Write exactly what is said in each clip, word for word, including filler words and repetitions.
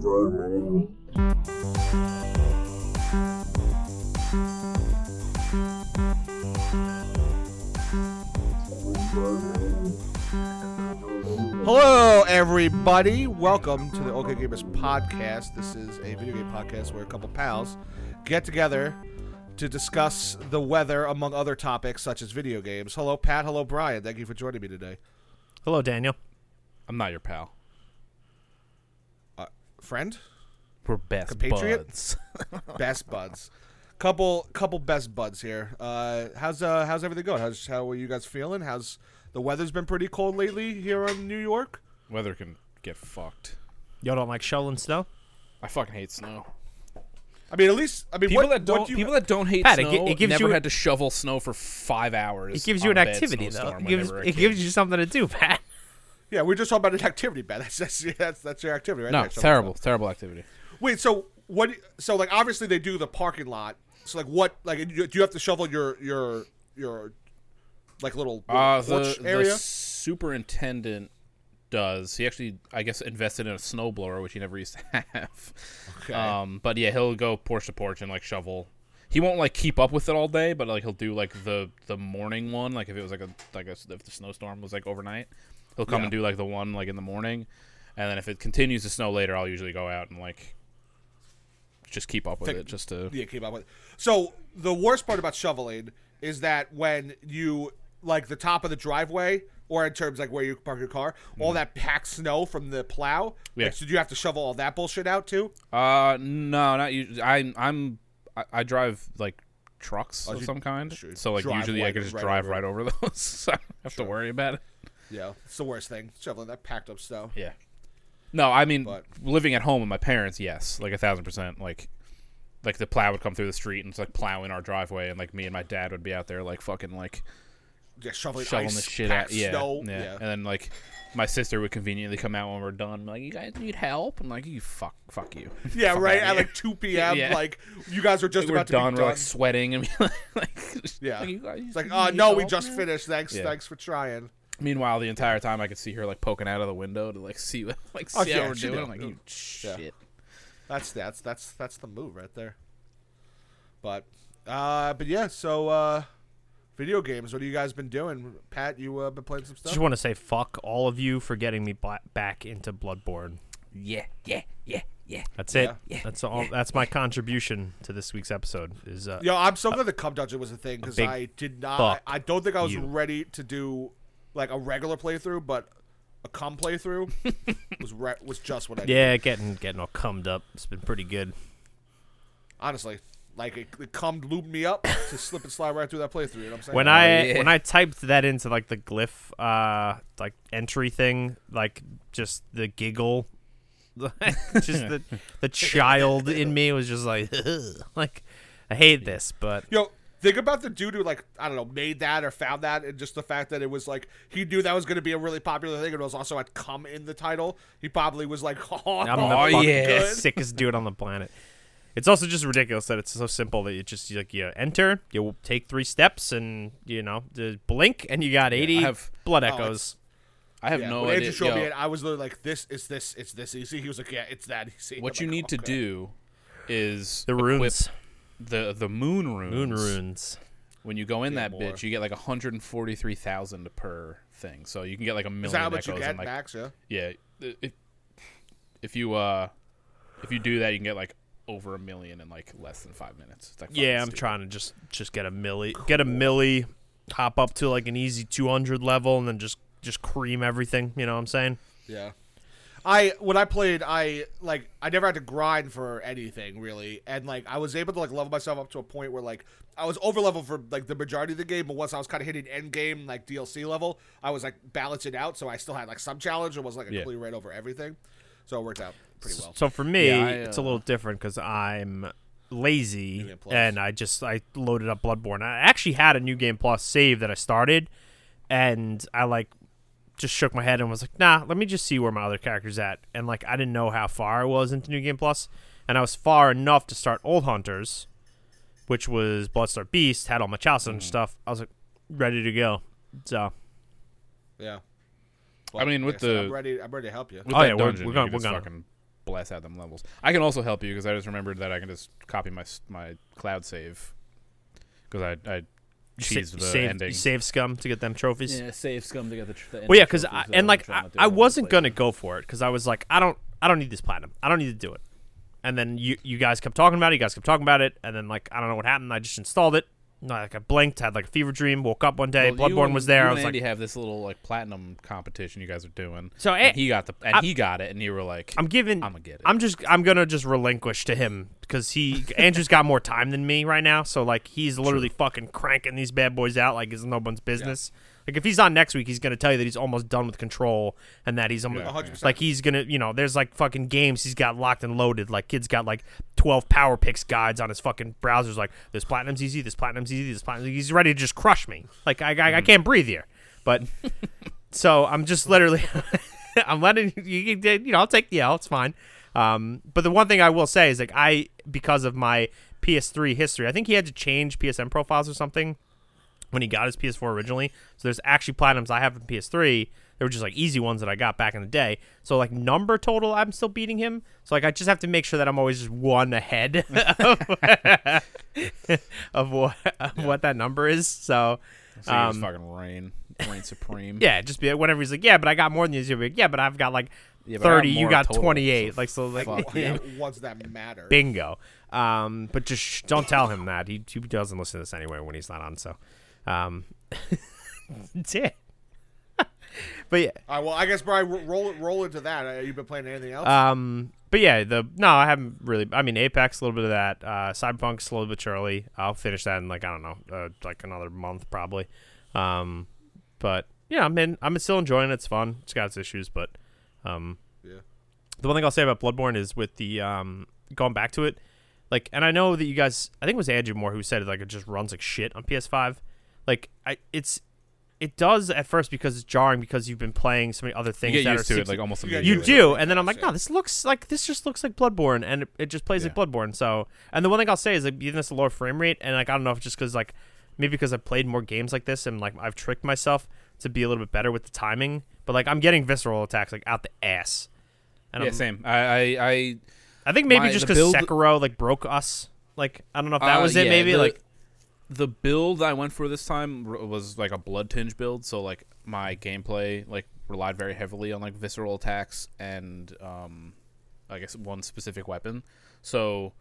Hello, everybody. Welcome to the OK Gamers podcast. This is a video game podcast where a couple pals get together to discuss the weather, among other topics such as video games. Hello, Pat. Hello, Brian. Thank you for joining me today. Hello, Daniel. I'm not your pal. Uh, friend? We're best Compatriot? buds. Best buds. Couple, couple best buds here. Uh, how's uh, how's everything going? How's how are you guys feeling? How's the weather's been pretty cold lately here in New York? Weather can get fucked. Y'all don't like shoveling snow? I fucking hate snow. I mean, at least I mean, People what, that don't what do you, people that don't hate Pat, it snow gi- it gives never you a- had to shovel snow for five hours. It gives you on an a bad activity, though. snowstorm It when gives they were a it kid. gives you something to do, Pat. Yeah, we're just talking about an activity, man. That's that's that's, that's your activity, right? No, there, it's shoveling terrible, snow. terrible activity. Wait, so what? So like, obviously they do the parking lot. So like, what? Like, do you have to shovel your your your like little, little Uh, porch the, area? the superintendent does. He actually, I guess, invested in a snowblower, which he never used to have. Okay. Um, but yeah, he'll go porch to porch and like shovel. He won't like keep up with it all day, but like he'll do like the the morning one. Like if it was like a like a, if the snowstorm was like overnight, he'll come Yeah. and do like the one like in the morning, and then if it continues to snow later, I'll usually go out and like just keep up with Think- it, just to Yeah, keep up with. So the worst part about shoveling is that when you like the top of the driveway, or in terms like where you park your car, all that packed snow from the plow. Yeah. Like, so do you have to shovel all that bullshit out too? Uh, no, not usually. I I'm I, I drive like trucks Oh, of you- some kind, sure. so like Drive usually I right- can just right drive over it. right over those. So I don't have Sure. to worry about it. Yeah, it's the worst thing, shoveling that packed up snow. Yeah. No, I mean But- living at home with my parents, yes, like a thousand percent. Like, like the plow would come through the street and it's like plowing our driveway, and like me and my dad would be out there like fucking like Yeah, shoveling, shoveling ice, the shit packed out. Yeah, snow. yeah, Yeah. And then like my sister would conveniently come out when we're done, like, you guys need help. I'm like, you fuck, fuck you. Yeah, Fuck right outta at here. like two p.m. Yeah. Like you guys are just we're about to done. be We're done. like sweating and like, Yeah. like, you guys It's like, need oh no, we help, just man?" finished. Thanks, Yeah. thanks for trying. Meanwhile, the entire time I could see her like poking out of the window to like see what like see Oh, how yeah, we're she doing. knew. I'm like, you Yeah. shit. That's that's that's that's the move right there. But uh, but yeah. So uh, video games. What have you guys been doing? Pat, you uh, been playing some stuff? Just want to say fuck all of you for getting me ba- back into Bloodborne. Yeah, yeah, yeah, yeah. That's it. Yeah. That's all. That's my contribution to this week's episode. Is uh, Yo, I'm so glad the Cum Dungeon was a thing because big I did not. fuck I don't think I was you. ready to do like a regular playthrough, but a cum playthrough was re- was just what I did. yeah, getting getting all cummed up. It's been pretty good. Honestly, like it, it cum lubed me up to slip and slide right through that playthrough. You know what I'm saying? When I yeah. when I typed that into like the glyph uh like entry thing, like just the giggle, just the the child in me was just like like I hate this, but Yo, think about the dude who, like, I don't know, made that or found that, and just the fact that it was, like, he knew that was going to be a really popular thing, and it was also had cum in the title. He probably was like, oh, I'm Oh, the fucking yeah. sickest dude on the planet. It's also just ridiculous that it's so simple that you just like you enter, you take three steps, and you know, the blink, and you got eighty I have- blood Oh, echoes. I have Yeah, no when idea. Andrew showed me Yo, it, I was literally like, this is this, it's this easy. He was like, yeah, it's that easy. what I'm you like, need to okay. do is The equip runes, the the moon runes. moon runes. When you go in Yeah, that more. bitch, you get like one hundred forty-three thousand per thing. So you can get like a million Is that how much you echoes get, and like max? Yeah. yeah. If, if you uh if you do that, you can get like over a million in like less than five minutes. It's like fucking Yeah, I'm stupid. trying to just just get a milli, get a milli, hop up to like an easy two hundred level, and then just just cream everything. You know what I'm saying? Yeah. I when I played, I like I never had to grind for anything really, and like I was able to like level myself up to a point where like I was over leveled for like the majority of the game, but once I was kind of hitting end game like D L C level, I was like balancing out, so I still had like some challenge. It was like a Yeah. complete right over everything, so it worked out pretty well. So for me, Yeah, I, it's a uh, little different because I'm lazy New Game Plus. and I just I loaded up Bloodborne. I actually had a New Game Plus save that I started, and I like just shook my head and was like, nah, let me just see where my other character's at. And like I didn't know how far I was into New Game Plus, and I was far enough to start Old Hunters, which was Bloodstar Beast, had all my chalice and stuff. I was like ready to go. So Yeah. I mean, with like said, the- I'm ready. I'm ready to help you. With Oh, that yeah, we're- dungeon, we're you gonna- can we're just gonna- fucking blast out them levels. I can also help you because I just remembered that I can just copy my s- my cloud save because I I cheesed you the save, ending. You save scum to get them trophies. Yeah, save scum to get the. Tr- the Well, yeah, ending because trophies, so and I'm like trying I, not to I all over the wasn't place. gonna go for it because I was like, I don't, I don't need this platinum. I don't need to do it. And then you, you guys kept talking about it. You guys kept talking about it, and then like I don't know what happened. I just installed it. No, like I blinked, had like a fever dream, woke up one day, Well, you Bloodborne and- was there. You I and was Andy like, have this little like platinum competition you guys are doing. so And eh, he got the and I- he got it, and you were like, I'm giving. I'm gonna get it. I'm just I'm gonna just relinquish to him because he Andrew's got more time than me right now. So like he's literally fucking cranking these bad boys out like it's no one's business. Like if he's on next week, he's gonna tell you that he's almost done with Control and that he's almost Yeah. one hundred percent. like he's gonna you know there's like fucking games he's got locked and loaded. Like kid's got like twelve power picks guides on his fucking browsers. Like this platinum's easy, this platinum's easy, this platinum's easy. He's ready to just crush me. Like I I, I can't breathe here. But so I'm just literally I'm letting you you know I'll take the L. It's fine. Um, but the one thing I will say is like I because of my P S three history, I think he had to change P S N profiles or something when he got his P S four originally. So there's actually platinums I have in P S three. They were just like easy ones that I got back in the day. So like number total, I'm still beating him. So like I just have to make sure that I'm always just one ahead of, of what of Yeah. what that number is. So So you just um, fucking reign, reign supreme. yeah, just be whenever he's like, yeah, but I got more than you. You'll be like, yeah, but I've got like Yeah, but I got thirty. You more got total, twenty-eight. so like so, like fuck yeah, you. ones that matter. bingo. Um, but just sh- don't tell him that. He, he doesn't listen to this anyway when he's not on. So, um, that's it. But yeah, All right, well, I guess Brian, ro- roll roll into that. Uh, you've been playing anything else? um, but yeah, the no, I haven't really. I mean, Apex, a little bit of that. Uh, Cyberpunk, slowly but surely. I'll finish that in like I don't know, uh, like another month probably. Um, but yeah, I'm in. I'm still enjoying it. It's fun. It's got its issues, but um, Yeah. The one thing I'll say about Bloodborne is with the um going back to it, like, and I know that you guys, I think it was Andrew Moore who said like it just runs like shit on P S five. Like, I it's it does at first because it's jarring because you've been playing so many other You things get that used are to it sixty like almost You get immediately. you Yeah. do, and then I'm like, no, this looks like this just looks like Bloodborne, and it, it just plays like Yeah. Bloodborne. So, and the one thing I'll say is like even this lower frame rate, and like I don't know if it's just because like maybe because I've played more games like this and like I've tricked myself to be a little bit better with the timing, but like I'm getting visceral attacks like out the ass. And Yeah, I'm, same. I, I, I I think maybe my- just the because build- Sekiro like broke us. Like I don't know if that Uh, was it. yeah, maybe the- like the build I went for this time r- was like a blood tinge build, so like my gameplay like relied very heavily on like visceral attacks and um, I guess one specific weapon. So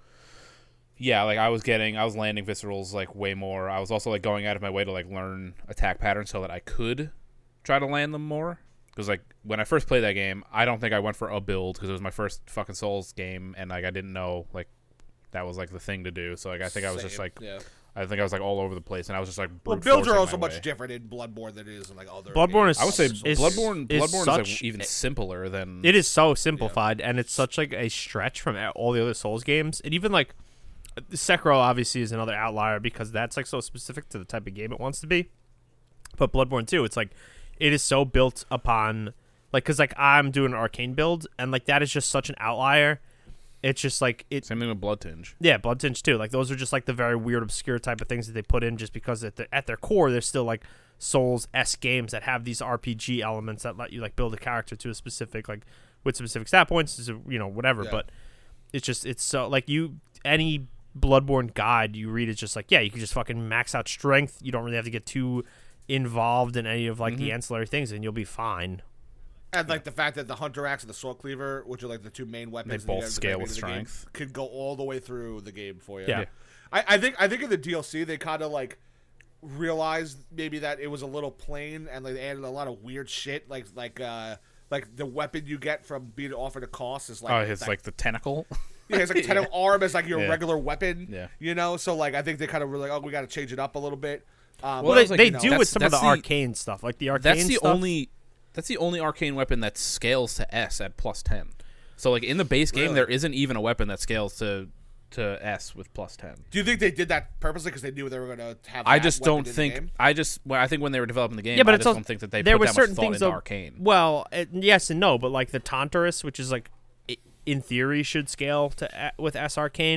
yeah, like I was getting, I was landing viscerals like way more. I was also like going out of my way to like learn attack patterns so that I could try to land them more. Because like when I first played that game, I don't think I went for a build because it was my first fucking Souls game, and like I didn't know like that was like the thing to do. So like I think I was just Same, like yeah. I think I was like all over the place, and I was just like Well, brute builds are forcing also my much way. different in Bloodborne than it is in like other. Bloodborne games. is- I would say is- Bloodborne. is Bloodborne is such- like even simpler than it is so simplified, and it's such like a stretch from a- all the other Souls games, and even like Sekiro obviously is another outlier because that's like so specific to the type of game it wants to be. But Bloodborne too, it's like it is so built upon like because like I'm doing an arcane build, and like that is just such an outlier. It's just like it. Same thing with Blood Tinge. Yeah, Blood Tinge too. Like those are just like the very weird, obscure type of things that they put in, just because at, the, at their core, they're still like Souls-esque games that have these R P G elements that let you like build a character to a specific like with specific stat points, you know, whatever. Yeah. But it's just it's so like you any Bloodborne guide you read is just like yeah, you can just fucking max out strength. You don't really have to get too involved in any of like the ancillary things, and you'll be fine. And like the fact that the Hunter Axe and the Sword Cleaver, which are like the two main weapons, They that you both have at the scale very with beginning of the strength. game, could go all the way through the game for you. Yeah. I, I think I think in the D L C they kind of like realized maybe that it was a little plain, and like they added a lot of weird shit, like like uh like the weapon you get from being offered a cost is like Oh, it's that- like the tentacle. yeah, it's like ten arm as like your Yeah. regular weapon. Yeah. You know, so like I think they kind of were like, oh, we got to change it up a little bit. Um, Well, I they, was like, they you know, do with that's- some of the that's the- arcane stuff, like the arcane That's the stuff. only. That's the only arcane weapon that scales to S at plus ten. So like in the base game, Really? there isn't even a weapon that scales to to S with plus ten. do you think they did that purposely because they knew they were going to have? I that just weapon don't in the think. game? I just. Well, I think when they were developing the game, Yeah, but I it's just also- don't think that they there put were that certain much thought things into though- arcane. Well, it, yes and no, but like the Tantarus, which is like i- in theory should scale to a- with S arcane,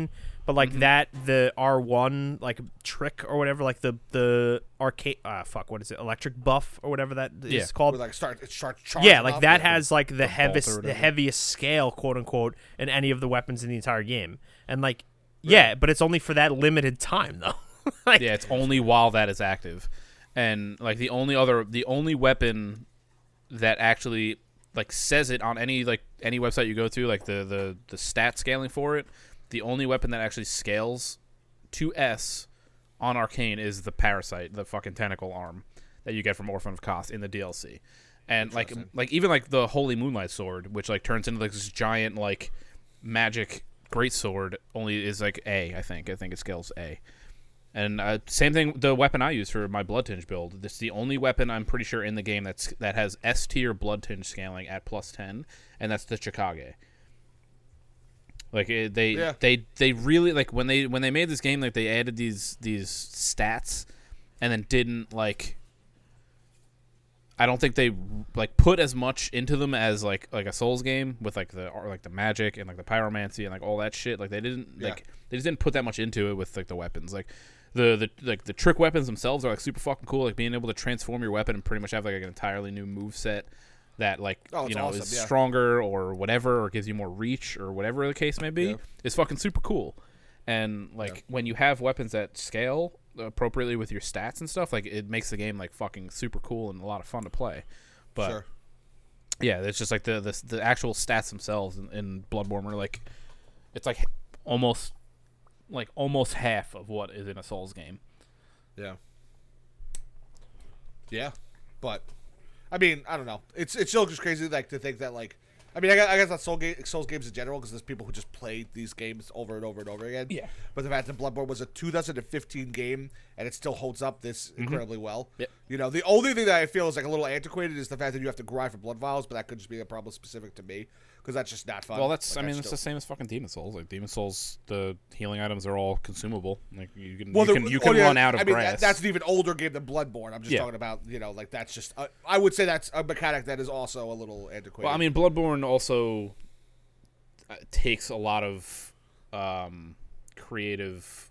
but like Mm-hmm. that the R one like trick or whatever, like the the arcade uh fuck what is it electric buff or whatever that is Yeah. called. Where, like start it starts charging Yeah, like up, that yeah. has like the, bolt or heaviest the whatever. heaviest scale, quote unquote, in any of the weapons in the entire game. And like yeah, but it's only for that limited time though. like, Yeah, it's only while that is active, and like the only other, the only weapon that actually like says it on any like any website you go to, like the the the stat scaling for it, the only weapon that actually scales to S on Arcane is the Parasite, the fucking tentacle arm that you get from Orphan of Koth in the D L C, and like like even like the Holy Moonlight Sword, which like turns into like this giant like magic great sword, only is like A. I think I think it scales A. And uh, same thing, the weapon I use for my Blood Tinge build. This is the only weapon I'm pretty sure in the game that's that has S tier Blood Tinge scaling at plus ten, and that's the Chikage. Like it, they Yeah. they they really like when they when they made this game, like they added these these stats, and then didn't like. I don't think they like put as much into them as like like a Souls game with like the or like the magic and like the pyromancy and like all that shit. Like they didn't Yeah. like they just didn't put that much into it with like the weapons. Like the the like the trick weapons themselves are like super fucking cool. Like being able to transform your weapon and pretty much have like an entirely new move set that like Oh, it's you know awesome, is yeah. stronger or whatever, or gives you more reach or whatever the case may be. Yeah. Is fucking super cool. And like Yeah. when you have weapons that scale appropriately with your stats and stuff, like it makes the game like fucking super cool and a lot of fun to play. But Sure. yeah, it's just like the the, the actual stats themselves in, in Bloodborne are like it's like almost like almost half of what is in a Souls game. Yeah. Yeah, but I mean, I don't know. It's it's still just crazy like to think that like I mean, I guess, I guess that's Soul ga- Souls games in general because there's people who just play these games over and over and over again. Yeah. But the fact that Bloodborne was a two thousand fifteen game and it still holds up this incredibly well. Yep. You know, the only thing that I feel is like a little antiquated is the fact that you have to grind for blood vials, but that could just be a problem specific to me because that's just not fun. Well, that's Like, I mean, just it's the don't- same as fucking Demon Souls. Like Demon Souls, the healing items are all consumable. Like you can Well, you the- can you oh, can yeah, run out of I mean, grass. that- that's an even older game than Bloodborne. I'm just Yeah. talking about, you know, like that's just. Uh, I would say that's a mechanic that is also a little antiquated. Well, I mean, Bloodborne also uh, takes a lot of um, creative.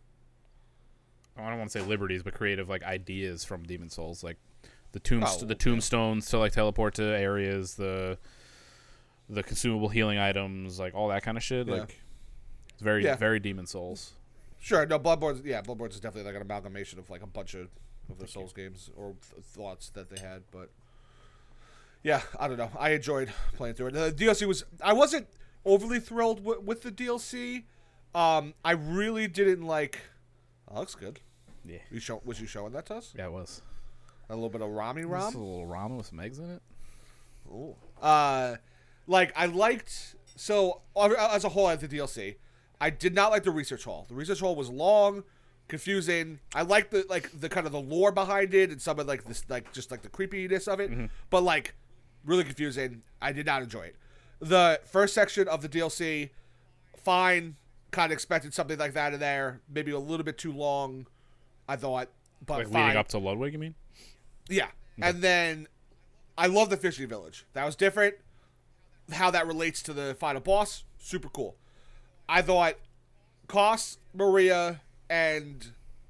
I don't want to say liberties, but creative like ideas from Demon Souls, like the tombs, Oh, the yeah. tombstones to like teleport to areas, the the consumable healing items, like all that kind of shit. Yeah. Like it's very Yeah. very Demon Souls. Sure, no, Bloodborne. Yeah, Bloodborne is definitely like an amalgamation of like a bunch of, of the Souls games or th- thoughts that they had. But yeah, I don't know. I enjoyed playing through it. The D L C was. I wasn't overly thrilled w- with the D L C. Um, I really didn't like. Oh, that looks good. Yeah, You show, was you showing that to us? yeah, it was. A little bit of Rami Just Rom. a little ramen with some eggs in it. Ooh. Uh, like I liked so uh, as a whole at the D L C, I did not like the research hall. The research hall was long, confusing. I liked the like the kind of the lore behind it and some of like this like just like the creepiness of it, but like really confusing. I did not enjoy it. The first section of the D L C, fine. Kind of expected something like that in there. Maybe a little bit too long, I thought. But Like fine. leading up to Ludwig, you mean? Yeah. And then I love the fishing village. That was different. How that relates to the final boss, super cool. I thought Koss, Maria, and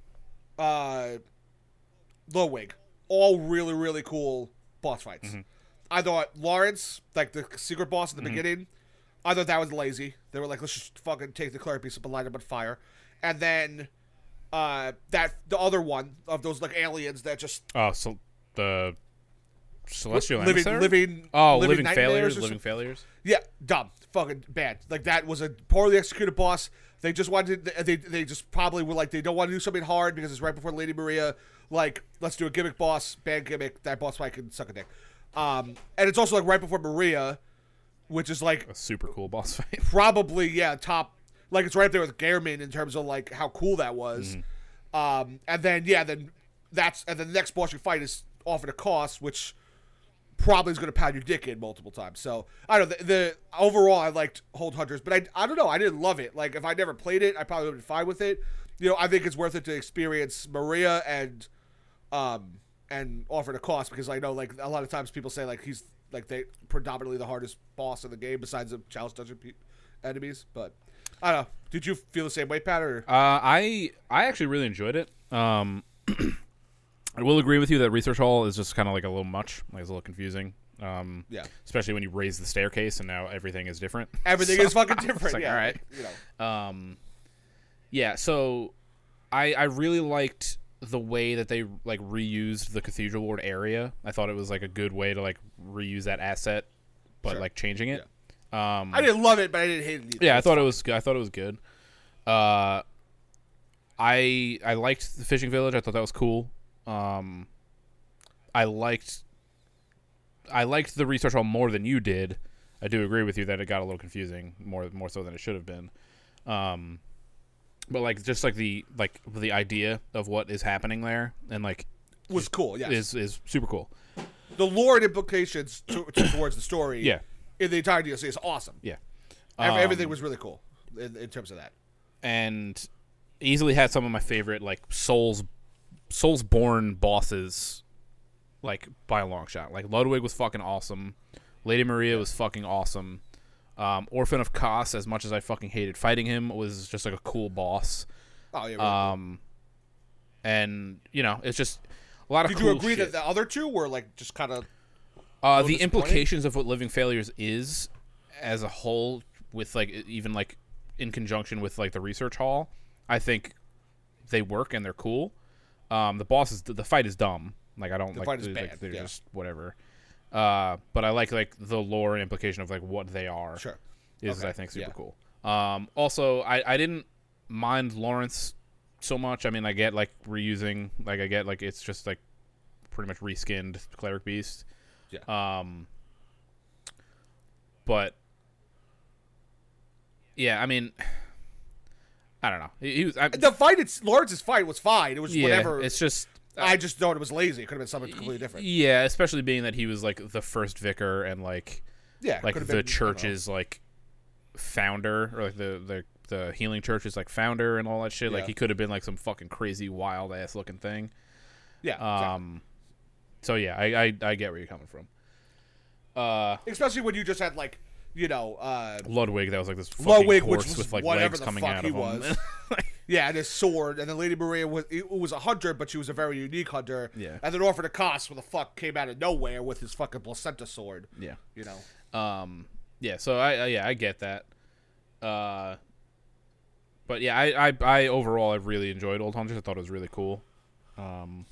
uh, Ludwig, all really, really cool boss fights. Mm-hmm. I thought Lawrence, like the secret boss at the beginning, I thought that was lazy. They were like, let's just fucking take the cleric piece up and light him on fire. And then uh, that the other one of those like aliens that just Oh, so the celestial living, emissary? living, Oh, living, nightmares failures, or living some- failures. Yeah, dumb, fucking bad. Like that was a poorly executed boss. They just wanted, they they just probably were like they don't want to do something hard because it's right before Lady Maria. Like let's do a gimmick boss, bad gimmick. That boss fight can suck a dick. Um, and it's also like right before Maria, which is like A super cool boss fight. probably yeah top, like it's right up there with Gehrman in terms of like how cool that was. Um, and then yeah, then that's and then the next boss you fight is offered a cost, which probably is going to pound your dick in multiple times. So I don't know. The, the overall, I liked Hold Hunters, but I I don't know. I didn't love it. Like if I never played it, I probably would have been fine with it. You know, I think it's worth it to experience Maria and um and offer a cost because I know like a lot of times people say like he's like they predominantly the hardest boss in the game besides the challenge dungeon pe- enemies, but. I don't know. Did you feel the same way, Pat? Or? Uh, I I actually really enjoyed it. Um, I will agree with you that Research Hall is just kind of like a little much. Like it's a little confusing. Um, Yeah. Especially when you raise the staircase and now everything is different. Everything So, is fucking it's different. like, yeah. all right. You know. Um, yeah. So I I really liked the way that they like reused the Cathedral Ward area. I thought it was like a good way to like reuse that asset, but Sure. like changing it. Um, I didn't love it, but I didn't hate it either. yeah, I It's thought fine. it was good. I thought it was good. Uh, I I liked the fishing village. I thought that was cool. Um, I liked I liked the research hall more than you did. I do agree with you that it got a little confusing, more more so than it should have been. Um, but like just like the like the idea of what is happening there and like was cool. Yes. is is super cool. The lore and implications to, to, towards the story. Yeah. In the entire D L C is awesome. Yeah. Every, Um, everything was really cool in, in terms of that. and easily had some of my favorite like souls Soulsborne bosses like by a long shot. Like Ludwig was fucking awesome. Lady Maria was fucking awesome. Um, Orphan of Kos, as much as I fucking hated fighting him, was just like a cool boss. Oh yeah. Really Um, and you know, it's just a lot of Did cool you agree shit. that the other two were like just kind of Uh, little the disappointing? implications of what Living Failures is as a whole, with like even like in conjunction with like the research hall, I think they work and they're cool. Um, the boss is the fight is dumb. Like I don't The like, fight is they're, bad, like they're yeah. just whatever. Uh, but I like like the lore and implication of like what they are. sure? Is Okay, I think super yeah. cool. Um, also I I didn't mind Lawrence so much. I mean I get like reusing, like I get like it's just like pretty much reskinned Cleric Beast. Yeah. Um, but yeah, I mean, I don't know. He, he was I, The fight, it's Lawrence's fight was fine. It was yeah. whatever. It's just I just thought it was lazy. It could have been something completely different. yeah, especially being that he was like the first vicar and like Yeah. it like could have the been, I don't know. church's like founder or like the the the healing church's like founder and all that shit. Like Yeah. he could have been like some fucking crazy wild ass looking thing. Yeah. exactly. Um, so yeah, I, I I get where you're coming from. Uh, Especially when you just had like you know uh, Ludwig, that was like this fucking Ludwig, horse which was with like whatever legs the coming fuck out he of him. was. Yeah, and his sword, and then Lady Maria was it was a hunter, but she was a very unique hunter. Yeah. And then Orphan of Kos, who the fuck came out of nowhere with his fucking placenta sword. yeah. You know. Um, yeah, so I, I yeah I get that. Uh, but yeah, I, I I overall I really enjoyed Old Hunters. I thought it was really cool. Um,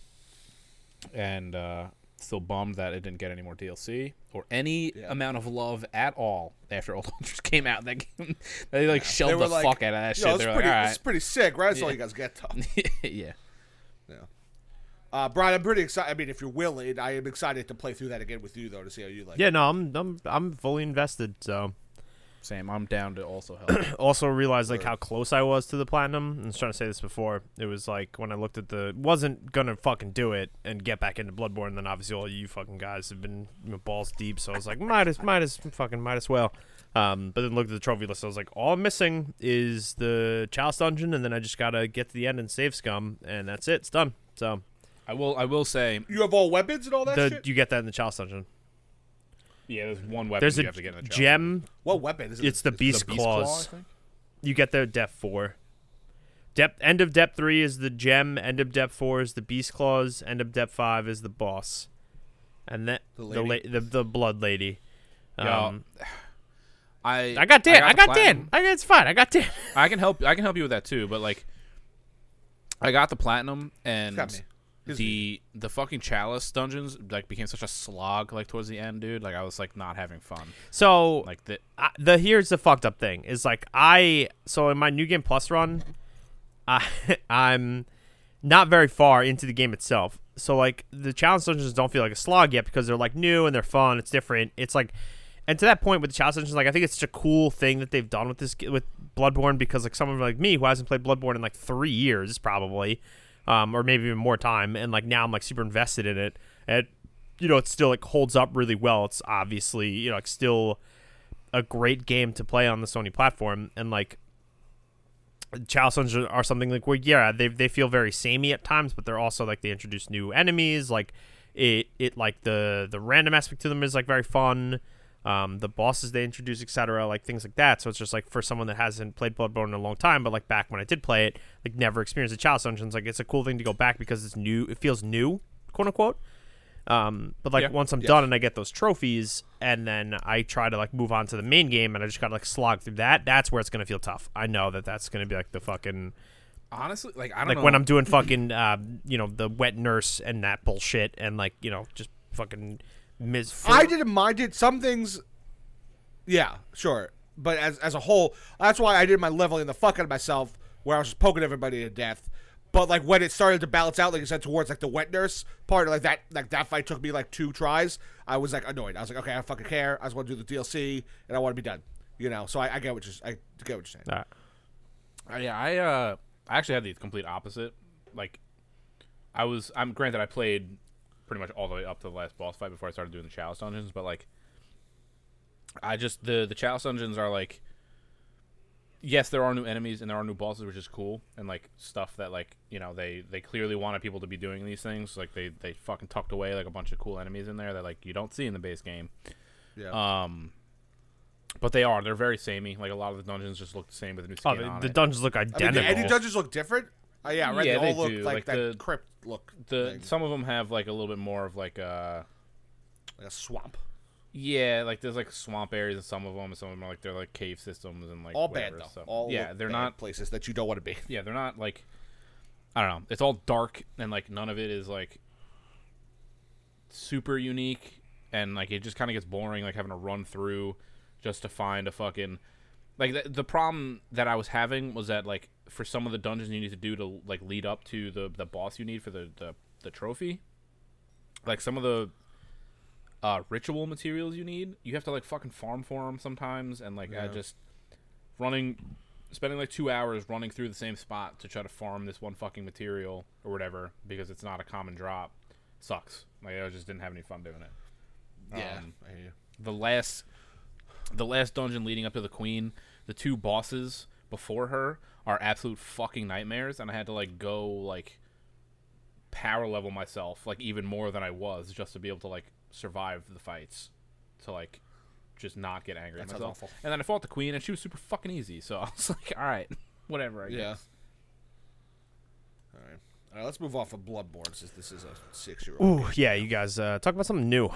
and uh, still bummed that it didn't get any more D L C or any Yeah. amount of love at all after Old Hunters came out. That game, they like shelled They were the like, fuck out of that You shit. know, it's They're pretty, like, all it's pretty sick, right? That's all Yeah. you guys get, though. right, yeah. Yeah. Uh, Brian, I'm pretty excited. I mean, if you're willing, I am excited to play through that again with you, though, to see how you like. it. Yeah, no, I'm I'm I'm fully invested. So Same. I'm down to also help. also realized like Sure. how close I was to the platinum. I was trying to say this before. It was like when I looked at the wasn't gonna fucking do it and get back into Bloodborne. Then obviously all you fucking guys have been you know, balls deep. So I was like, might as might as fucking might as well. Um, but then looked at the trophy list. I was like, all I'm missing is the Chalice dungeon, and then I just gotta get to the end and save Scum, and that's it. It's done. So I will. I will say. You have all weapons and all that the shit? you get that in the Chalice dungeon. Yeah, there's one weapon There's you a have to get in the gem. What weapon is it? It's the Beast, Beast Claws. Claw, I think? You get the depth four. Depth end of depth three is the gem. End of depth four is the Beast Claws. End of depth five is the boss, and then The the lady? la- the, the blood lady. Yeah. Um, I I got Dan. I the got, Dan. platinum. I got, it's fine. I got Dan. I can help. I can help you with that too. But like, I got the platinum, and Got me. Here's the the fucking chalice dungeons like became such a slog like towards the end, dude. Like I was like not having fun. So Like the I, the here's the fucked up thing is like I so in my new game plus run, I I'm not very far into the game itself. So like the challenge dungeons don't feel like a slog yet because they're like new and they're fun. It's different. It's like, and to that point with the challenge dungeons, like I think it's such a cool thing that they've done with this with Bloodborne because like someone like me who hasn't played Bloodborne in like three years probably. Um, or maybe even more time, and like now I'm like super invested in it, and you know it still like holds up really well. It's obviously you know like still a great game to play on the Sony platform, and like Chalice Dungeons are something like where yeah they they feel very samey at times, but they're also like they introduce new enemies, like it it like the the random aspect to them is like very fun. um, the bosses they introduce, et cetera, like things like that. So it's just like for someone that hasn't played Bloodborne in a long time, but like back when I did play it, like never experienced the Chalice Dungeons, like it's a cool thing to go back because it's new. It feels new, quote unquote. Um, but like Yeah. once I'm Yeah. done and I get those trophies, and then I try to like move on to the main game, and I just gotta like slog through that. That's where it's gonna feel tough. I know that that's gonna be like the fucking Honestly, like I don't like know. when I'm doing fucking uh, you know, the wet nurse and that bullshit, and like you know just fucking mis. I didn't mind it. Some things, yeah, sure, but as as a whole, that's why I did my leveling the fuck out of myself, where I was just poking everybody to death. But like when it started to balance out, like you said, towards like the wet nurse part, like that, like that fight took me like two tries. I was like annoyed. I was like, okay, I don't fucking care. I just want to do the D L C and I want to be done. You know, so I, I get what you're, I get what you're saying. Uh, Uh, yeah, I uh, I actually had the complete opposite. Like, I was, I'm granted, I played pretty much all the way up to the last boss fight before I started doing the Chalice Dungeons, but like, I just the the Chalice Dungeons are like, yes, there are new enemies and there are new bosses, which is cool, and like stuff that like you know they they clearly wanted people to be doing these things. Like they they fucking tucked away like a bunch of cool enemies in there that like you don't see in the base game. Yeah. Um. But they are. They're very samey. Like, a lot of the dungeons just look the same with a new oh, skin the, on the it. dungeons look I mean, identical. the any dungeons look different. Uh, yeah, right. Yeah, they all they look do. like, Like that the- crypt look. The thing. Some of them have, like, a little bit more of, like, uh... Like a swamp. Yeah, like, there's, like, swamp areas in some of them, and some of them are, like, they're, like, cave systems and, like, All whatever, bad though. So. All yeah, look they're bad not... places that you don't want to be. Yeah, they're not, like... I don't know. It's all dark, and, like, none of it is, like, super unique, and, like, it just kind of gets boring, like, having to run through just to find a fucking... Like, the, the problem that I was having was that, like, for some of the dungeons you need to do to, like, lead up to the, the boss you need for the, the, the trophy, like, some of the uh, ritual materials you need, you have to, like, fucking farm for them sometimes, and, like, I Yeah. just running, spending, like, two hours running through the same spot to try to farm this one fucking material or whatever, because it's not a common drop, sucks. Like, I just didn't have any fun doing it. Yeah. Um, I hear you. the last the last dungeon leading up to the queen, the two bosses before her are absolute fucking nightmares, and I had to like go like power level myself like even more than I was just to be able to like survive the fights, to like just not get angry That at sounds myself. awful. And then I fought the queen and she was super fucking easy, so I was like, all right, whatever, I Yeah. guess. All right. All right. Let's move off of Bloodborne since this is a six-year-old. Ooh, yeah, you guys uh, talk about something new.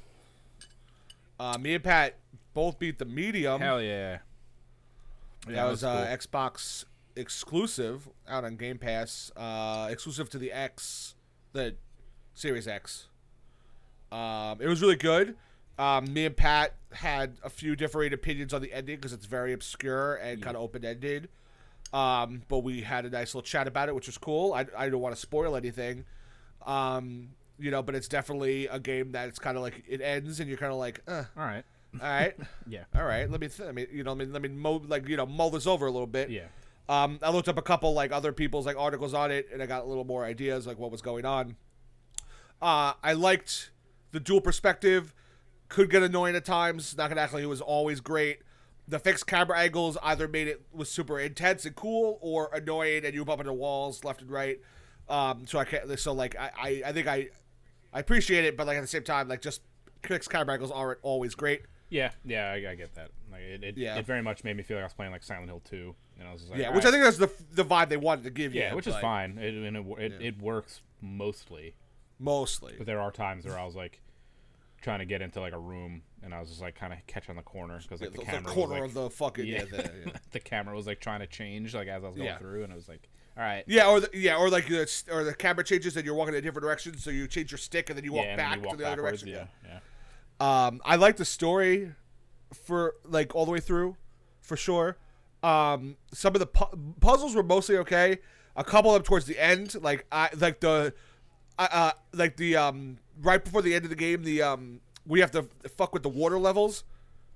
Uh, me and Pat both beat the medium. Hell yeah. Yeah, that was cool. uh, Xbox exclusive out on Game Pass. Uh, exclusive to the X, the Series X. Um, it was really good. Um, me and Pat had a few differing opinions on the ending because it's very obscure and kind of open-ended. Um, but we had a nice little chat about it, which was cool. I, I don't want to spoil anything. Um, you know, but it's definitely a game that it's kind of like it ends and you're kind of like, uh, All right. all right, Yeah. all right. Let me, th- I mean, you know, let me, let me mow, like, you know, mull this over a little bit. Yeah. Um, I looked up a couple like other people's like articles on it, and I got a little more ideas like what was going on. Uh, I liked the dual perspective. Could get annoying at times. Not gonna act like it was always great. The fixed camera angles either made it was super intense and cool, or annoying, and you bump into walls left and right. Um, so I can't. So like I, I, I think I, I appreciate it, but like at the same time, like just fixed camera angles aren't always great. Yeah, yeah, I, I get that. Like it, it, Yeah. it very much made me feel like I was playing like Silent Hill two, and I was just like, Yeah, all which right. I think that's the the vibe they wanted to give you. yeah, which is but fine. It, and it, it, Yeah. it works mostly, mostly. but there are times where I was like trying to get into like a room, and I was just like kind of catching the corner because like the, the, the camera corner was, like, of the fucking yeah. yeah. the, yeah. the camera was like trying to change like as I was going Yeah. through, and I was like, all right, Yeah, or the, yeah, or like the or the camera changes and you're walking in a different direction, so you change your stick and then you walk yeah, and back then you walk to the other backwards, direction. Yeah, yeah. Yeah. Um, I like the story for like all the way through, for sure. Um, some of the pu- puzzles were mostly okay. A couple of them towards the end, like I like the, uh, uh, like the um right before the end of the game, the um we have to fuck with the water levels.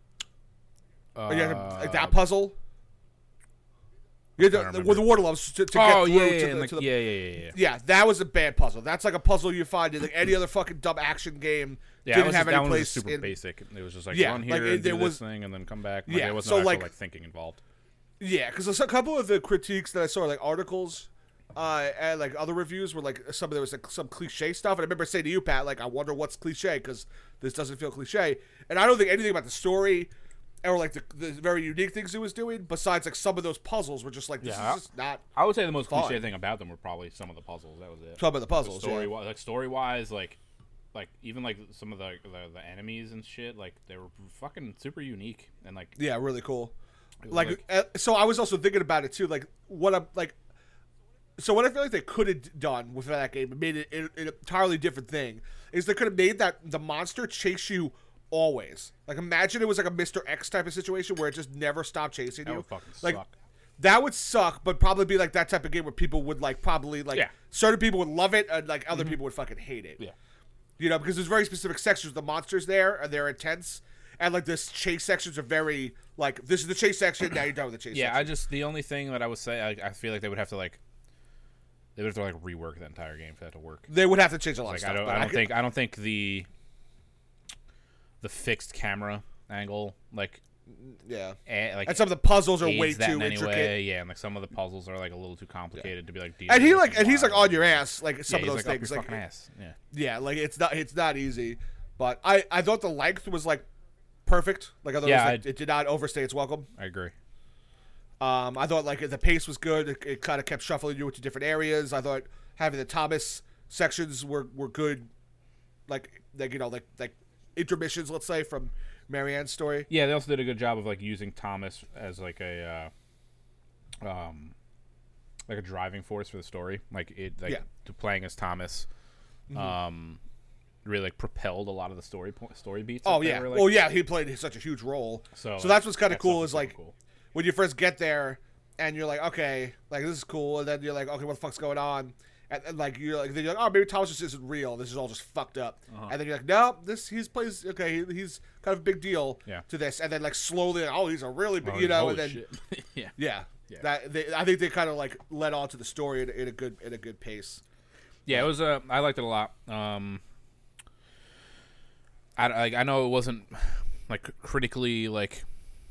Or you have to, like that puzzle. You have Uh, can't to, remember. with the water levels to, to Oh get yeah, through yeah, to, and, the, like, to the yeah, yeah, yeah, yeah. Yeah, that was a bad puzzle. That's like a puzzle you find in like any other fucking dumb action game. Yeah, didn't was have just, that any one was place super in. basic. It was just like Yeah, run here like, it- and do there this was- thing, and then come back. Like, Yeah, there wasn't so, actual like- like thinking involved. Yeah, because a couple of the critiques that I saw, like articles, Uh, and like other reviews were like some there was like some cliche stuff, and I remember saying to you, Pat, like I wonder what's cliche because this doesn't feel cliche, and I don't think anything about the story or like the, the very unique things he was doing. Besides, like some of those puzzles were just like this Yeah, is just not I would say the most Fun. cliche thing about them were probably some of the puzzles. That was it. some of the puzzles. story, yeah. wi- like story wise, like, like even like some of the, the the enemies and shit, like they were fucking super unique and like Yeah, really cool. it was, Like, uh, so I was also thinking about it too. Like, what I'm like, so what I feel like they could have done with that game and made it an an entirely different thing is they could have made that the monster chase you always. Like, imagine it was like a Mister X type of situation where it just never stopped chasing that you. would fucking like, suck. that would suck, but probably be like that type of game where people would like probably like Yeah. certain people would love it and like other people would fucking hate it. Yeah. You know, because there's very specific sections of the monsters there and they're intense. And like this chase sections are very like this is the chase section, now you're done with the chase Yeah, section. I just the only thing that I would say, I, I feel like they would have to like, they would have to like rework that entire game for that to work. They would have to change a lot of Like stuff. I don't, but I don't could- think, I don't think the the fixed camera angle like, Yeah. eh, like And some of the puzzles are aids way that too in any intricate. way. Yeah, and like some of the puzzles are like a little too complicated to be like. And he decent like and he's like wild. on your ass, like some Yeah, of he's, those like, up things. your Like fucking ass. Yeah. yeah, like it's not it's not easy. But I I thought the length was like perfect. Like otherwise Yeah, it, I- it did not overstay its welcome. I agree. Um, I thought like the pace was good. It, it kind of kept shuffling you into different areas. I thought having the Thomas sections were, were good. Like like you know like like intermissions, let's say, from Marianne's story. Yeah, they also did a good job of like using Thomas as like a uh, um like a driving force for the story. Like it like Yeah. to playing as Thomas um really like propelled a lot of the story po- story beats. Oh that they yeah, were, like- well yeah, he played such a huge role. So, So that's what's kind of that cool stuff is super like cool. when you first get there and you're like, okay, like this is cool, and then you're like, okay, what the fuck's going on? And, and like you're like, then you're like, oh, maybe Thomas just isn't real. This is all just fucked up. Uh-huh. And then you're like, no, this he's plays okay. He, he's kind of a big deal Yeah. to this. And then like slowly, oh, he's a really big, Oh, you know. holy And then shit. yeah. yeah, Yeah. that they, I think they kind of like led on to the story in, in a good in a good pace. Yeah, it was. Uh, I liked it a lot. Um, I like. I know it wasn't like critically like.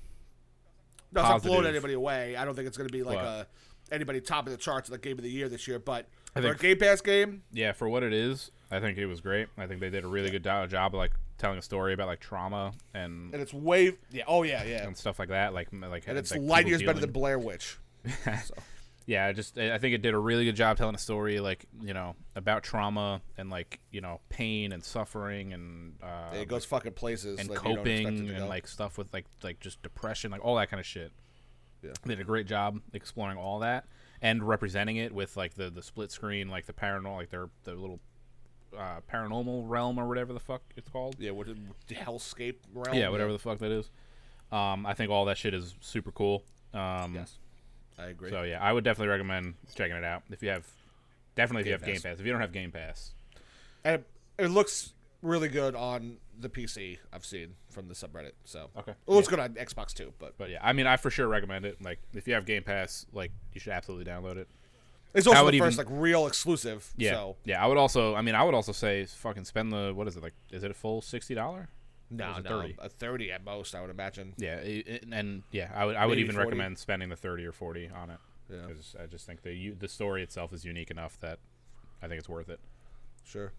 No, it's not blowing Positive. anybody away. I don't think it's going to be like But- a anybody top of the charts of the game of the year this year. But I for a think- Game Pass game, Yeah, for what it is, I think it was great. I think they did a really good do- job of like telling a story about like trauma and and it's way yeah, oh yeah, yeah, and stuff like that. Like m- like and it's like light people years better than dealing- Blair Witch. Yeah, I just I think it did a really good job telling a story like you know about trauma and like you know pain and suffering and uh, It goes fucking places and like, you don't expect it coping to and go. like stuff with like like just depression, like all that kind of shit. Yeah. They did a great job exploring all that and representing it with like the the split screen, like the paranormal, like their the little uh, paranormal realm or whatever the fuck it's called. yeah, what did hellscape realm? Yeah, whatever the fuck that is. Um, I think all that shit is super cool. Um, Yes, I agree. So yeah, I would definitely recommend checking it out if you have. Definitely if you Game have Game Pass. Pass. If you don't have Game Pass, And it, it looks really good on the P C. I've seen from the subreddit. So Okay. it looks Yeah. good on Xbox too. But but yeah, I mean, I for sure recommend it. Like if you have Game Pass, like you should absolutely download it. it's I also would the first even- like real exclusive. Yeah, So yeah. I would also, I mean, I would also say fucking spend the what is it like? Is it a full sixty dollar? no, was it no, thirty? a thirty at most, I would imagine. Yeah, it, it- and yeah, I would I would Maybe even forty. recommend spending the thirty or forty on it Yeah, because I just think the you, the story itself is unique enough that I think it's worth it. sure.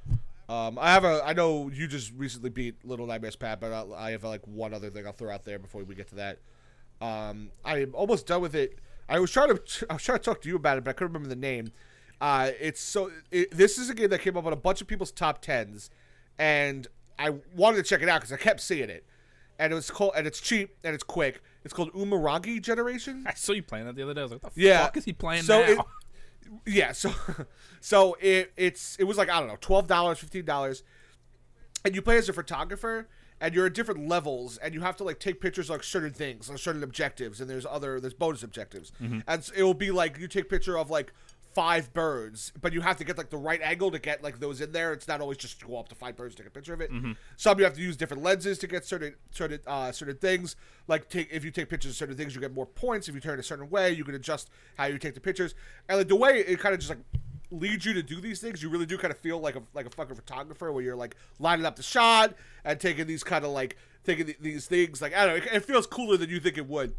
Um, I have a. I know you just recently beat Little Nightmares, Pat, but I'll, I have like one other thing I'll throw out there before we get to that. Um, I'm almost done with it. I was trying to. I was trying to talk to you about it, but I couldn't remember the name. Uh, it's so. It, this is a game that came up on a bunch of people's top tens, and I wanted to check it out because I kept seeing it, and it was called. And it's cheap and it's quick. It's called Umurangi Generation. I saw you playing that the other day. I was like, what the Yeah. fuck is he playing So now? it- Yeah, so so it it's it was like I don't know, twelve dollars, fifteen dollars, and you play as a photographer, and you're at different levels, and you have to like take pictures of like certain things, like certain objectives, and there's other there's bonus objectives, and so it will be like you take picture of like five birds, but you have to get like the right angle to get like those in there. It's not always just go up to five birds, take a picture of it. Some you have to use different lenses to get certain certain uh, certain things. Like take if you take pictures of certain things, you get more points. If you turn a certain way, you can adjust how you take the pictures. And like the way it kind of just like leads you to do these things, you really do kind of feel like a like a fucking photographer where you're like lining up the shot and taking these kind of like taking th- these things. Like I don't know, it, it feels cooler than you think it would.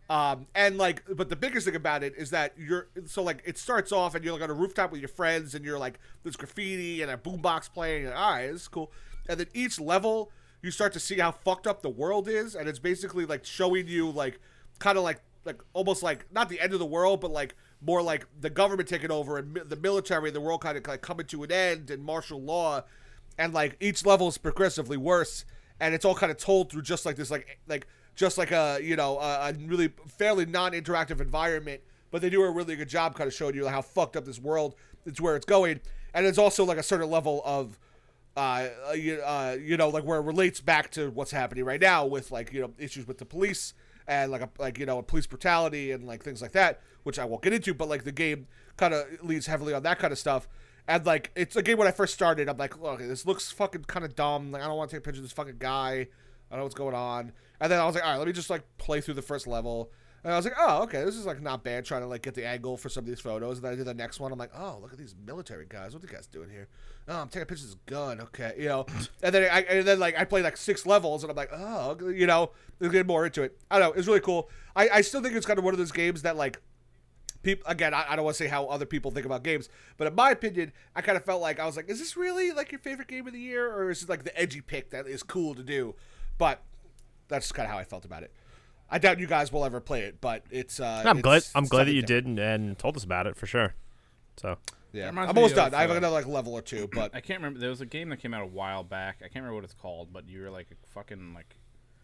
Um, and like, but the biggest thing about it is that you're so like it starts off and you're like on a rooftop with your friends and you're like there's graffiti and a boombox playing. And, all right, this is cool. And then each level you start to see how fucked up the world is, and it's basically like showing you like kind of like like almost like not the end of the world, but like more like the government taking over and mi- the military and the world kind of like coming to an end and martial law, and like each level is progressively worse, and it's all kind of told through just like this like like. Just like a, you know, a, a really fairly non-interactive environment, but they do a really good job kind of showing you how fucked up this world is, where it's going. And it's also like a certain level of, uh, you, uh, you know, like where it relates back to what's happening right now with like, you know, issues with the police and like, a, like, you know, police brutality and like things like that, which I won't get into, but like the game kind of leans heavily on that kind of stuff. And like, it's a game when I first started, I'm like, okay, this looks fucking kind of dumb. Like, I don't want to take a picture of this fucking guy. I don't know what's going on. And then I was like, all right, let me just like play through the first level. And I was like, oh, okay, this is like not bad, trying to like get the angle for some of these photos. And then I did the next one. I'm like, oh, look at these military guys. What are the guys doing here? Oh, I'm taking pictures of this gun. Okay, you know. And then I and then like I played like six levels, and I'm like, oh, you know, let's get more into it. I don't know. It's really cool. I, I still think it's kind of one of those games that like people. Again, I, I don't want to say how other people think about games, but in my opinion, I kind of felt like I was like, is this really like your favorite game of the year, or is it like the edgy pick that is cool to do? But that's kind of how I felt about it. I doubt you guys will ever play it, but it's. Uh, I'm it's glad. I'm glad that you something did and, and told us about it for sure. So Yeah, reminds I'm me almost of, done. I have uh, another like level or two, but I can't remember. There was a game that came out a while back. I can't remember what it's called, but you were like a fucking like.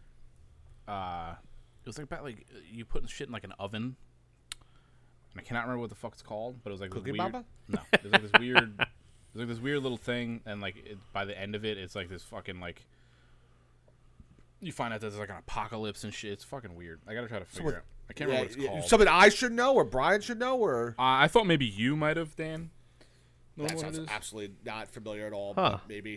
Uh, it was like about like you putting shit in like an oven. And I cannot remember what the fuck it's called, but it was like Cookie this weird. Baba? No, it was like this weird. It was like this weird little thing, and like it, by the end of it, it's like this fucking like. You find out that there's like an apocalypse and shit. It's fucking weird. I gotta try to figure what- out. I can't yeah, remember what it's yeah, called. something I should know or Brian should know or. Uh, I thought maybe you might have, Dan. Know That what sounds it is? absolutely not familiar at all, Huh. but maybe.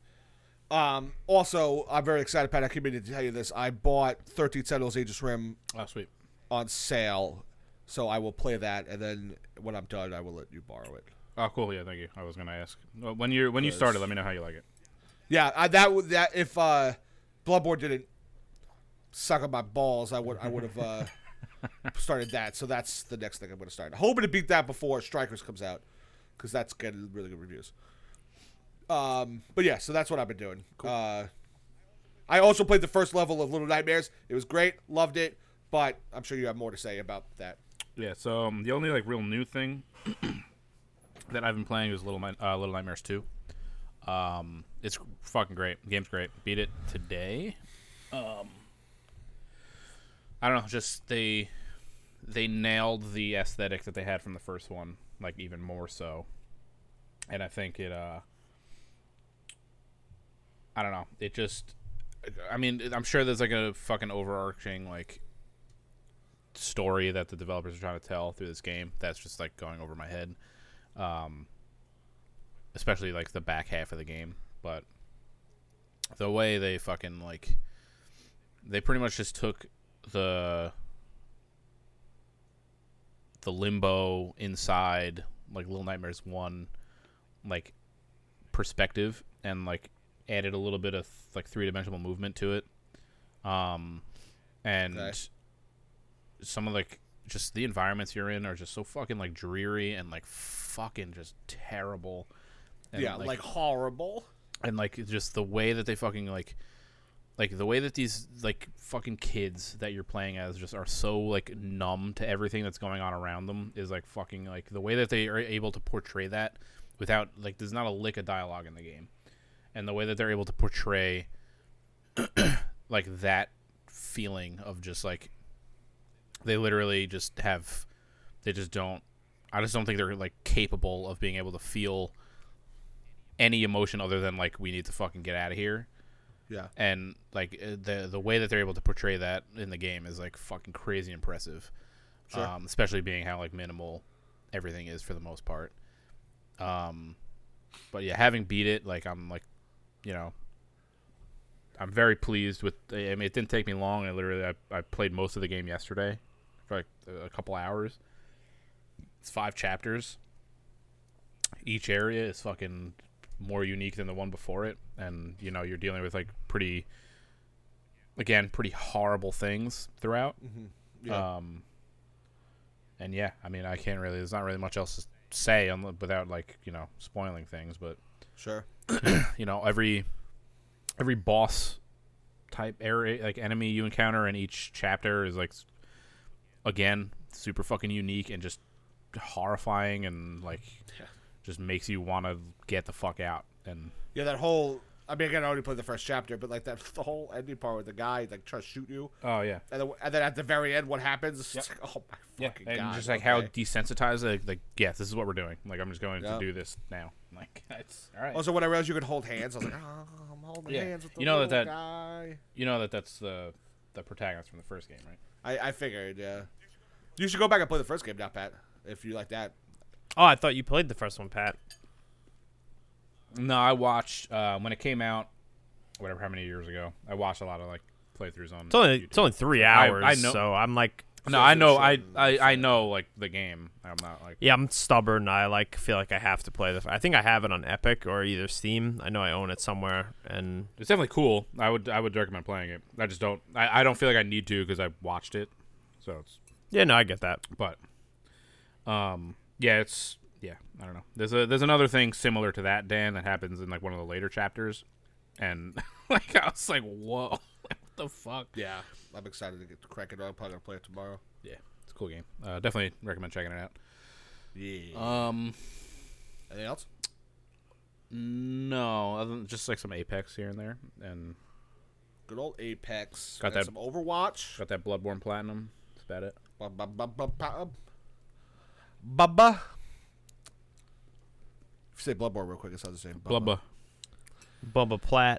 Um, also, I'm very excited, Pat. I came in to tell you this. I bought thirteen Sentinels Aegis Rim Oh, sweet. on sale, so I will play that, and then when I'm done, I will let you borrow it. Oh, cool. Yeah, thank you. I was gonna ask Well, when you when you Because- started. Let me know how you like it. Yeah, I, that would that if uh, Bloodborne didn't suck on my balls, I would I would have uh, started that. So that's the next thing I'm going to start. Hoping to beat that before Strikers comes out, because that's getting really good reviews. Um, but yeah, so that's what I've been doing. Cool. Uh, I also played the first level of Little Nightmares. It was great, loved it, but I'm sure you have more to say about that. Yeah. So um, the only like real new thing that I've been playing is Little Mi- uh, Little Nightmares two. Um, it's fucking great. The game's great. Beat it today. Um, I don't know. Just they they nailed the aesthetic that they had from the first one, like even more so. And I think it. Uh, I don't know. It just. I mean, I'm sure there's like a fucking overarching like story that the developers are trying to tell through this game that's just like going over my head. Um, especially like the back half of the game, but the way they fucking like they pretty much just took the the limbo inside like Little Nightmares one like perspective and like added a little bit of like three-dimensional movement to it, um and Okay. some of like just the environments you're in are just so fucking like dreary and like fucking just terrible. And, yeah, like, horrible. and like just the way that they fucking like like the way that these like fucking kids that you're playing as just are so like numb to everything that's going on around them is like fucking like the way that they are able to portray that without like there's not a lick of dialogue in the game, and the way that they're able to portray like that feeling of just like they literally just have they just don't I just don't think they're like capable of being able to feel any emotion other than like we need to fucking get out of here. Yeah. And like uh, the the way that they're able to portray that in the game is like fucking crazy impressive. Sure. Um, especially being how like minimal everything is for the most part. Um, but yeah, having beat it, like I'm like, you know, I'm very pleased with. I mean, it didn't take me long. I literally I, I played most of the game yesterday for like a couple hours. It's five chapters. Each area is fucking more unique than the one before it, and you know you're dealing with like pretty, again, pretty horrible things throughout. Mm-hmm. Yeah. Um, and yeah, I mean, I can't really. There's not really much else to say on, without like you know spoiling things, but Sure. you know every every boss type area like enemy you encounter in each chapter is like again super fucking unique and just horrifying and like Yeah. just makes you want to get the fuck out. And Yeah, that whole. I mean, again, I already played the first chapter, but like that, the whole ending part with the guy like trying to shoot you, oh yeah, and then, and then at the very end, what happens? It's Yep. like, oh my yeah, fucking and god! just like how okay. desensitized like, like yeah, this is what we're doing. Like I'm just going Yep. to do this now. Like it's all right. Also, when I realized you could hold hands, I was like, oh, I'm holding Yeah. hands with the You know that little that- guy. You know that that's the the protagonist from the first game, right? I, I figured, yeah. You should go back and play the first game now, Pat, if you like that. Oh, I thought you played the first one, Pat. No, I watched uh, when it came out, whatever, how many years ago. I watched a lot of like playthroughs on. It's only YouTube. it's only three I- hours, I know- so I'm like, No, So I it's know, short I, and I, I so- know like the game. I'm not like yeah, I'm stubborn. I like feel like I have to play the. I think I have it on Epic or either Steam. I know I own it somewhere, and it's definitely cool. I would, I would recommend playing it. I just don't, I, I don't feel like I need to because I watched it. So it's, yeah, no, I get that. but, um, yeah, it's yeah, I don't know. There's a, there's another thing similar to that, Dan, that happens in like one of the later chapters, and like I was like, whoa, what the fuck? Yeah, I'm excited to get to crack it. I'm probably gonna play it tomorrow. Yeah, it's a cool game. Uh, definitely recommend checking it out. Yeah. Um, Anything else? no, other than just like some Apex here and there, and Good old Apex. Got I that- some Overwatch. got that Bloodborne Platinum. That's about it. Ba- ba- ba- ba- ba- Bubba. If you say Bloodborne real quick, it's not the same. Blubba. Bubba Platt.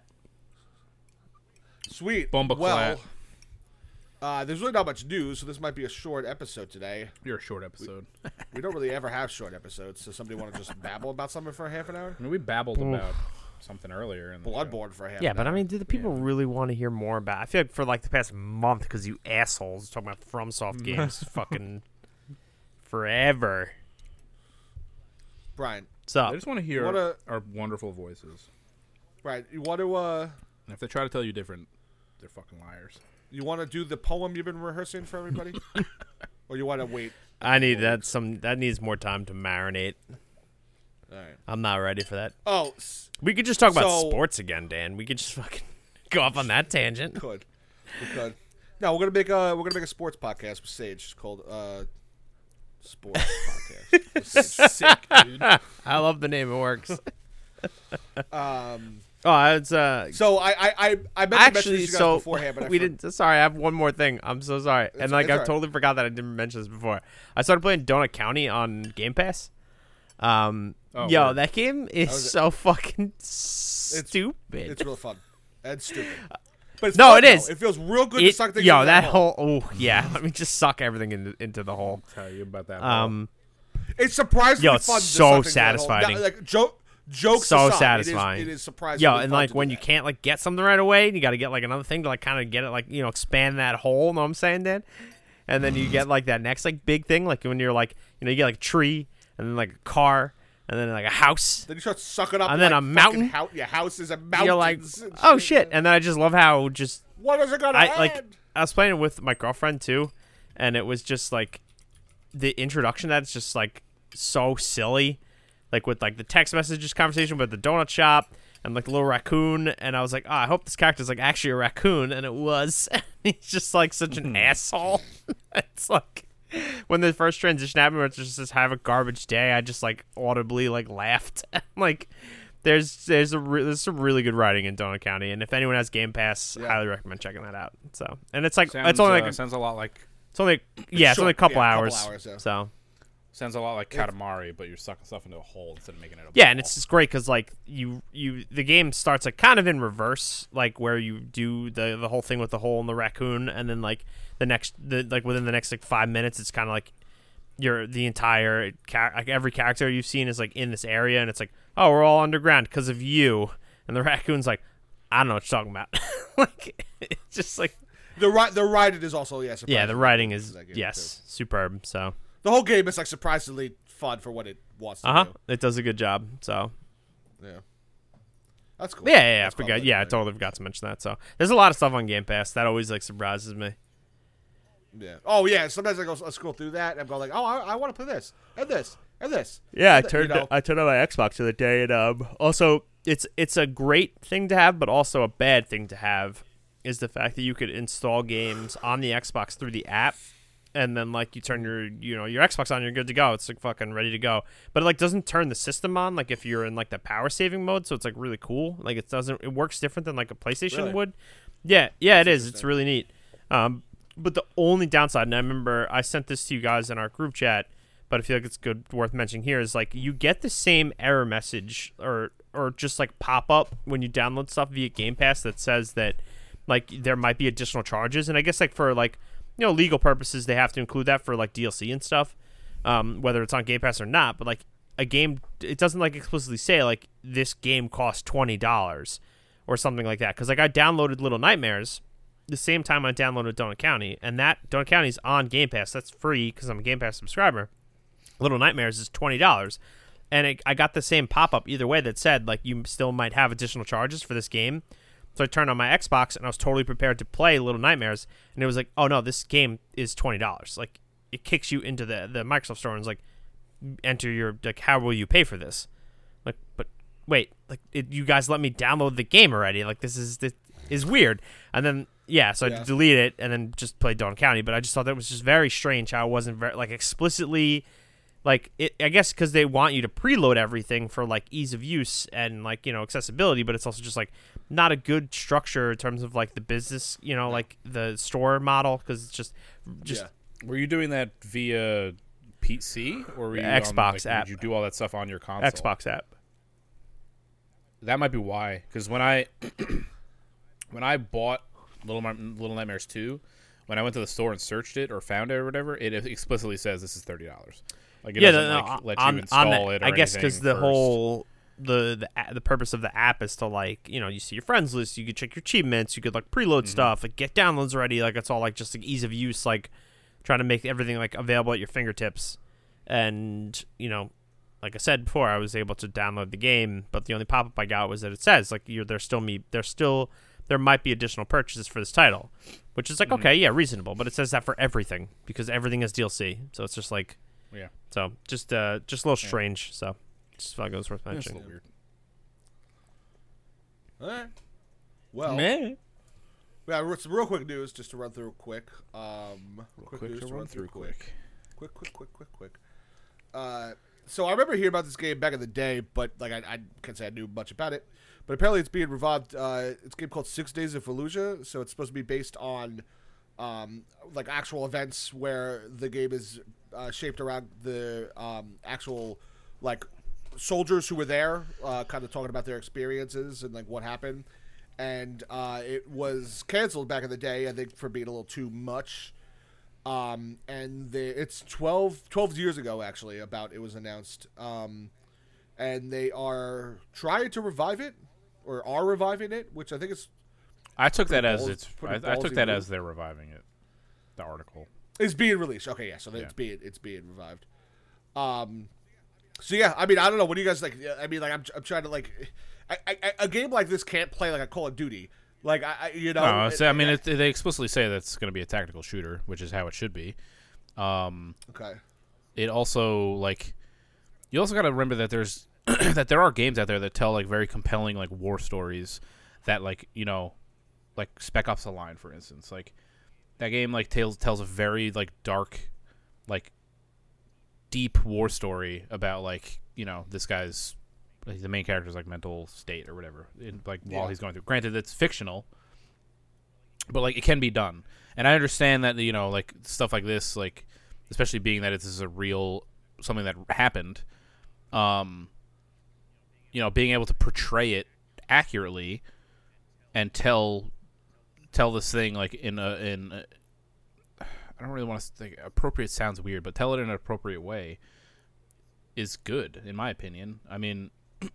Sweet. Bumba well, Clat. uh, there's really not much news, so this might be a short episode today. You're a short episode. We don't really ever have short episodes, so somebody want to just babble about something for a half an hour? I mean, we babbled Oof. about something earlier. In the show. Bloodborne for a half Yeah, an but I hour. mean, do the people really want to hear more about? I feel like for like the past month, because you assholes talking about FromSoft games, fucking forever. Brian, So I just want to hear What our wonderful voices. Brian, you want to uh, And if they try to tell you different, they're fucking liars. you want to do the poem you've been rehearsing for everybody, or you want to wait? I need that some that needs more time to marinate. All right. I'm not ready for that. Oh, s- We could just talk about So- sports again, Dan. We could just fucking go off on that tangent. could we could? No, we're gonna make a we're gonna make a sports podcast with Sage called uh, Sports Podcast. with Sage. Sick, dude. I love the name. It works. Um. Oh, it's uh. So I I I, I meant to mention Actually, this to you guys so beforehand, but I we for- didn't. Sorry, I have one more thing. I'm so sorry, and like it's I all right. totally forgot that I didn't mention this before. I started playing Donut County on Game Pass. Um, Oh, yo, word. that game is was it? so fucking stupid. It's real fun and stupid. But it's No, fun, it though. is. It feels real good to It, suck things yo, into that hole. whole. Oh yeah, let me just suck everything into into the hole. Tell you about that. Um, It's surprisingly Yo, it's fun. to so suck things into satisfying. hole. Now, like joke, jokes So aside, satisfying. It is, it is surprisingly yo, fun and like to when do you that. can't like get something right away, you got to get like another thing to like kind of get it like you know expand that hole. Know what I'm saying, Dan? And then you get like that next like big thing, like when you're like you know you get like a tree and then like a car and then like a house. Then you start sucking up And then like, a mountain. fucking Hou- your houses and mountains. You're like, and oh shit! And then I just love how just What is it gonna I end? like I was playing it with my girlfriend too, and it was just like the introduction that's just like so silly, like with like the text messages conversation with the donut shop and like the little raccoon, and I was like, oh, I hope this character's like actually a raccoon, and it was. He's just like such an asshole. It's like when the first transition happened, where it's just this have a garbage day, I just like audibly like laughed. Like there's there's a re- there's some really good writing in Donut County, and if anyone has Game Pass, Yeah. highly recommend checking that out. So and it's like sounds, it's only uh, like sounds a lot like it's only yeah it's short, only a couple yeah, a couple hours. hours, yeah. So sounds a lot like Katamari, but you're sucking stuff into a hole instead of making it a yeah, ball. and it's just great because like you you the game starts like kind of in reverse, like where you do the the whole thing with the hole and the raccoon, and then like the next the like within the next like five minutes, it's kind of like you're the entire char- like every character you've seen is like in this area, and it's like oh we're all underground because of you, and the raccoon's like I don't know what you're talking about. Like it's just like the ri- the writing is also yeah. yeah, the surprisingly writing good is for that game, yes superb. So too. The whole game is like surprisingly fun for what it wants to uh huh, do. it does a good job. So. Yeah, that's cool. Yeah, yeah, yeah. I That's forgot. cool. Yeah, I totally forgot to mention that. So there's a lot of stuff on Game Pass that always like surprises me. Yeah. Oh yeah. Sometimes I go I scroll through that and I'm going like, oh, I, I want to play this and this and this. Yeah, I and th- turned you know? I turned on my Xbox the other day, and um, also it's it's a great thing to have, but also a bad thing to have is the fact that you could install games on the Xbox through the app, and then like you turn your you know your Xbox on, you're good to go. It's like fucking ready to go. But it like doesn't turn the system on like if you're in like the power saving mode, so it's like really cool. Like it doesn't it works different than like a PlayStation Really? would. Yeah, yeah, That's it is. It's interesting. really neat. Um, but the only downside, and I remember I sent this to you guys in our group chat, but I feel like it's good worth mentioning here, is like you get the same error message or or just like pop up when you download stuff via Game Pass that says that like there might be additional charges, and I guess like for like you know legal purposes they have to include that for like D L C and stuff, um, whether it's on Game Pass or not. But like a game, it doesn't like explicitly say like this game costs twenty dollars or something like that. Because like I downloaded Little Nightmares the same time I downloaded Donut County, and that Donut County's on Game Pass. That's free because I'm a Game Pass subscriber. Little Nightmares is twenty dollars, and it, I got the same pop up either way that said like you still might have additional charges for this game. So I turned on my Xbox and I was totally prepared to play Little Nightmares, and it was like, oh no, this game is twenty dollars. Like it kicks you into the the Microsoft store and is like, enter your like, how will you pay for this? Like, but wait, like it, you guys let me download the game already. Like this is this is weird. And then yeah, so Yeah. I deleted it and then just played Dawn County. But I just thought that was just very strange how it wasn't very like explicitly. Like it, I guess because they want you to preload everything for like ease of use and like you know accessibility, but it's also just like not a good structure in terms of like the business, you know, like the store model because it's just just yeah. Were you doing that via P C or were you on, Xbox like, app. Did you do all that stuff on your console? Xbox app. That might be why. Because when I when I bought Little Ni- Little Nightmares two, when I went to the store and searched it or found it or whatever, it explicitly says this is thirty dollars. Like it Yeah, doesn't no, like, no, let on, you install on the, it. Or I guess because the whole the the a- the purpose of the app is to like you know you see your friends list, you could check your achievements, you could like preload Mm-hmm. stuff, like get downloads ready, like it's all like just like ease of use, like trying to make everything like available at your fingertips. And you know, like I said before, I was able to download the game, but the only pop up I got was that it says like you're there's still me there's still there might be additional purchases for this title, which is like Mm-hmm. okay, yeah, reasonable, but it says that for everything because everything is D L C, so it's just like. yeah, So just uh just a little strange. So just felt like it was worth it's a mentioning. little weird. All right. Well, Man. yeah, re- some real quick news just to run through quick. Um, quick, Quick news to run through quick. quick, quick, quick, quick, quick. Uh, so I remember hearing about this game back in the day, but like I, I can't say I knew much about it. But apparently it's being revived. Uh, it's a game called Six Days of Fallujah. So it's supposed to be based on um, like actual events where the game is uh, shaped around the um, actual like soldiers who were there, uh, kind of talking about their experiences and like what happened. And uh, it was canceled back in the day, I think, for being a little too much. Um, and the, it's twelve, twelve years ago, actually, about it was announced. Um, and they are trying to revive it, or are reviving it, which I think is I took that Pretty as ballsy- it's. I, pretty I took ballsy that move. as they're reviving it. The article. is being released. Okay, yeah, so Yeah. it's being it's being revived. Um, so yeah, I mean, I don't know. What do you guys like? I mean, like, I'm I'm trying to like, I, I, a game like this can't play like a Call of Duty. Like, I, I you know, No, so, I mean, it, it, they explicitly say that's going to be a tactical shooter, which is how it should be. Um, okay, it also like you also got to remember that there's that there are games out there that tell like very compelling like war stories that like you know like Spec Ops: The Line, for instance. Like that game like tells tells a very like dark, like deep war story about like you know this guy's like, the main character's like mental state or whatever in, like while Yeah. he's going through. Granted, it's fictional, but like it can be done. And I understand that you know like stuff like this, like especially being that this is a real something that happened. Um, you know, being able to portray it accurately and tell tell this thing like in a in a, I don't really want to think appropriate sounds weird, but tell it in an appropriate way is good in my opinion. I mean,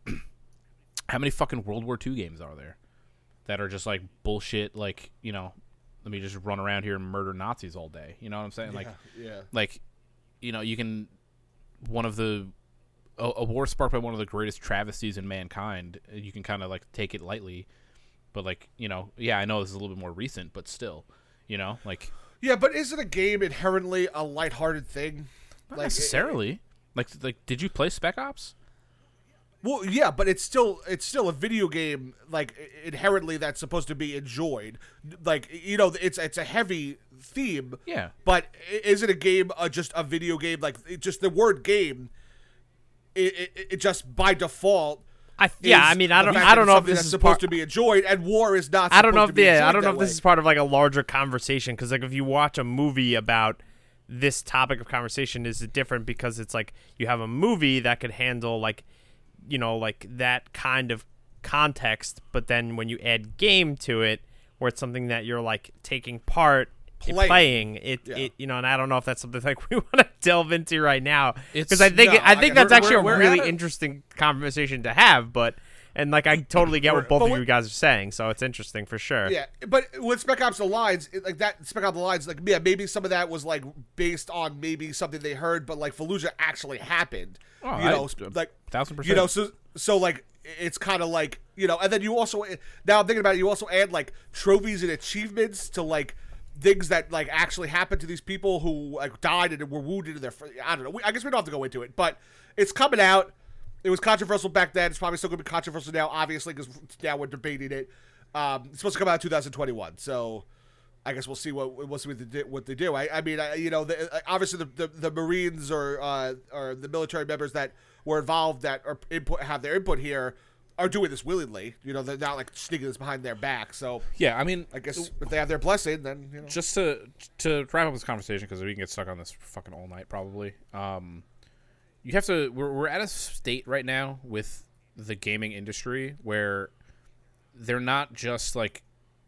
how many fucking World War Two games are there that are just like bullshit? Like you know, let me just run around here and murder Nazis all day. You know what I'm saying? Like, yeah, yeah, like, you know, you can one of the a, a war sparked by one of the greatest travesties in mankind. You can kind of like take it lightly, but like you know, yeah, I know this is a little bit more recent, but still, you know, like Yeah, but isn't a game inherently a lighthearted thing? Not Like, necessarily. like, like, did you play Spec Ops? Well, yeah, but it's still it's still a video game, like inherently that's supposed to be enjoyed. Like you know, it's it's a heavy theme. Yeah. But i- is it a game? Uh, just a video game? Like it just the word game. It, it, it just by default. I yeah, is I mean, I the don't fact I that don't it's know if something this that's is supposed part, to be enjoyed, and war is not. I don't know supposed if to be yeah, enjoyed I don't know that if this way. is part of like a larger conversation because like if you watch a movie about this topic of conversation, is it different because it's like you have a movie that could handle like you know like that kind of context, but then when you add game to it, where it's something that you're like taking part in Playing. playing, it Yeah. it you know, and I don't know if that's something like we want to delve into right now because It's- I think no, I I think guess that's we're- actually we're- a we're really at a- interesting conversation to have, but. And like I totally get what both But of what- you guys are saying, so it's interesting for sure. Yeah, but with Spec Ops: The Lines, it, like that Spec Ops: The Lines, like yeah, maybe some of that was like based on maybe something they heard, but like Fallujah actually happened. Oh, you I- know, uh, like thousand percent. You know, so so like it's kind of like you know, and then you also now I'm thinking about it, you also add like trophies and achievements to like things that like actually happened to these people who like died and were wounded in their. I don't know. We, I guess we don't have to go into it, but it's coming out. It was controversial back then. It's probably still going to be controversial now, obviously, because now we're debating it. Um, it's supposed to come out in twenty twenty-one, so I guess we'll see what we'll see what they do. What they do. I, I mean, I, you know, the, obviously the, the the Marines or uh, or the military members that were involved that are input have their input here are doing this willingly. You know, they're not like sneaking this behind their back. So Yeah, I mean, I guess if they have their blessing, then you know. just to to wrap up this conversation because we can get stuck on this fucking all night probably. Um, you have to. We're we're at a state right now with the gaming industry where they're not just like.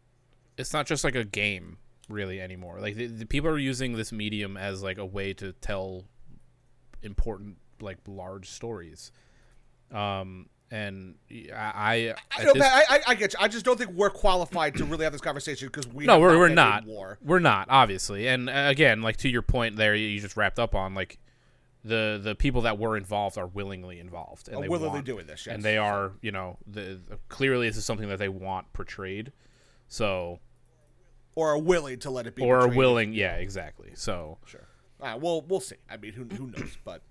It's not just like a game really anymore. Like the, the people are using this medium as like a way to tell important like large stories. Um, and I, I, I, at know, this- Pat, I, I, I get you. I just don't think we're qualified to really have this conversation because we no, have we're we're been not. in war. We're not obviously. And uh, again, like to your point there, you, you just wrapped up on like the the people that were involved are willingly involved and Are they willingly want, doing this, yes. and they are you know the, the clearly this is something that they want portrayed. So Or are willing to let it be. or are portrayed. willing, yeah, exactly. So Sure. All right, well, we'll see. I mean, who who knows? But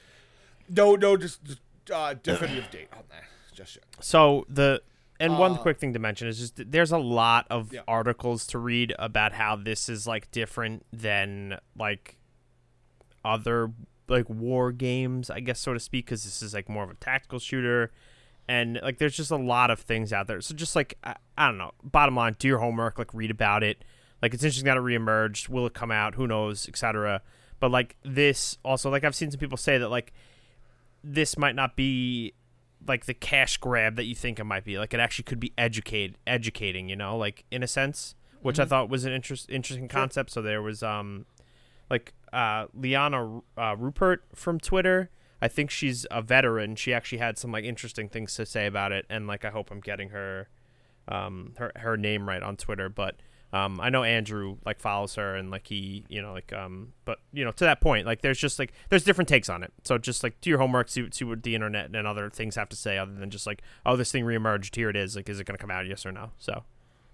no, no, just uh, definitive date on that just yet. So the and one Uh, quick thing to mention is just that there's a lot of Yeah. articles to read about how this is like different than like other like war games, I guess, so to speak, because this is like more of a tactical shooter, and like there's just a lot of things out there. So just like I, I don't know. Bottom line, do your homework, like read about it. Like it's interesting that it reemerged. Will it come out? Who knows, et cetera. But like this also, like I've seen some people say that like this might not be like the cash grab that you think it might be. Like it actually could be educate educating, you know, like in a sense, which I thought was an interest interesting concept. So there was um like uh Liana uh, Rupert from Twitter. I think she's a veteran. She actually had some like interesting things to say about it, and like I hope I'm getting her um her her name right on Twitter, but Um, I know Andrew like follows her and like he, you know, like um, but you know, to that point, like there's just like there's different takes on it. So just like do your homework, see see what the internet and other things have to say, other than just like, oh, this thing reemerged, here it is. Like, is it going to come out? Yes or no? So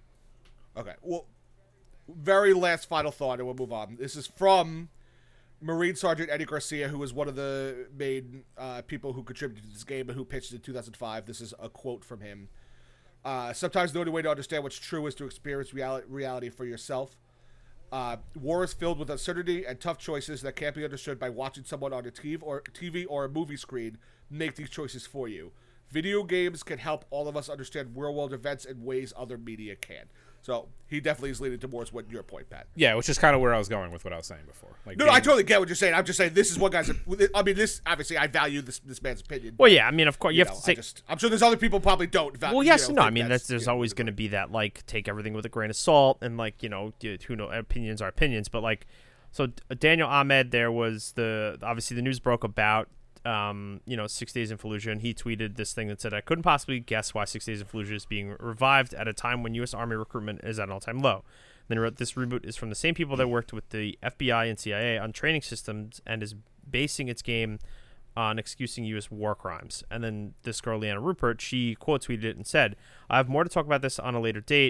Okay. Well, very last final thought, and we'll move on. This is from Marine Sergeant Eddie Garcia, who was one of the main uh, people who contributed to this game and who pitched it in two thousand five. This is a quote from him. Uh, Sometimes the only way to understand what's true is to experience reality, reality for yourself. Uh, war is filled with uncertainty and tough choices that can't be understood by watching someone on a T V or T V or a movie screen make these choices for you. Video games can help all of us understand real-world events in ways other media can. So he definitely is leaning towards what your point, Pat. Yeah, which is kind of where I was going with what I was saying before. Like, No, no, I games- totally get what you're saying. I'm just saying this is one guy's. I mean, this obviously I value this this man's opinion. well, yeah, I mean, of course, you, you have know, to I take. just, I'm sure there's other people probably don't value. Well, yes, you no. know, I mean, that's, that's there's you know, always going to be that like take everything with a grain of salt, and like you know, d- who know opinions are opinions, but like, so D- Daniel Ahmed, there was the obviously the news broke about um you know Six Days in Fallujah, and he tweeted this thing that said, I couldn't possibly guess why Six Days in Fallujah is being revived at a time when U S Army recruitment is at an all-time low. Then he wrote, this reboot is from the same people that worked with the F B I and C I A on training systems and is basing its game on excusing U S war crimes. And then this girl, Liana Rupert, she quote tweeted it and said, I have more to talk about this on a later date,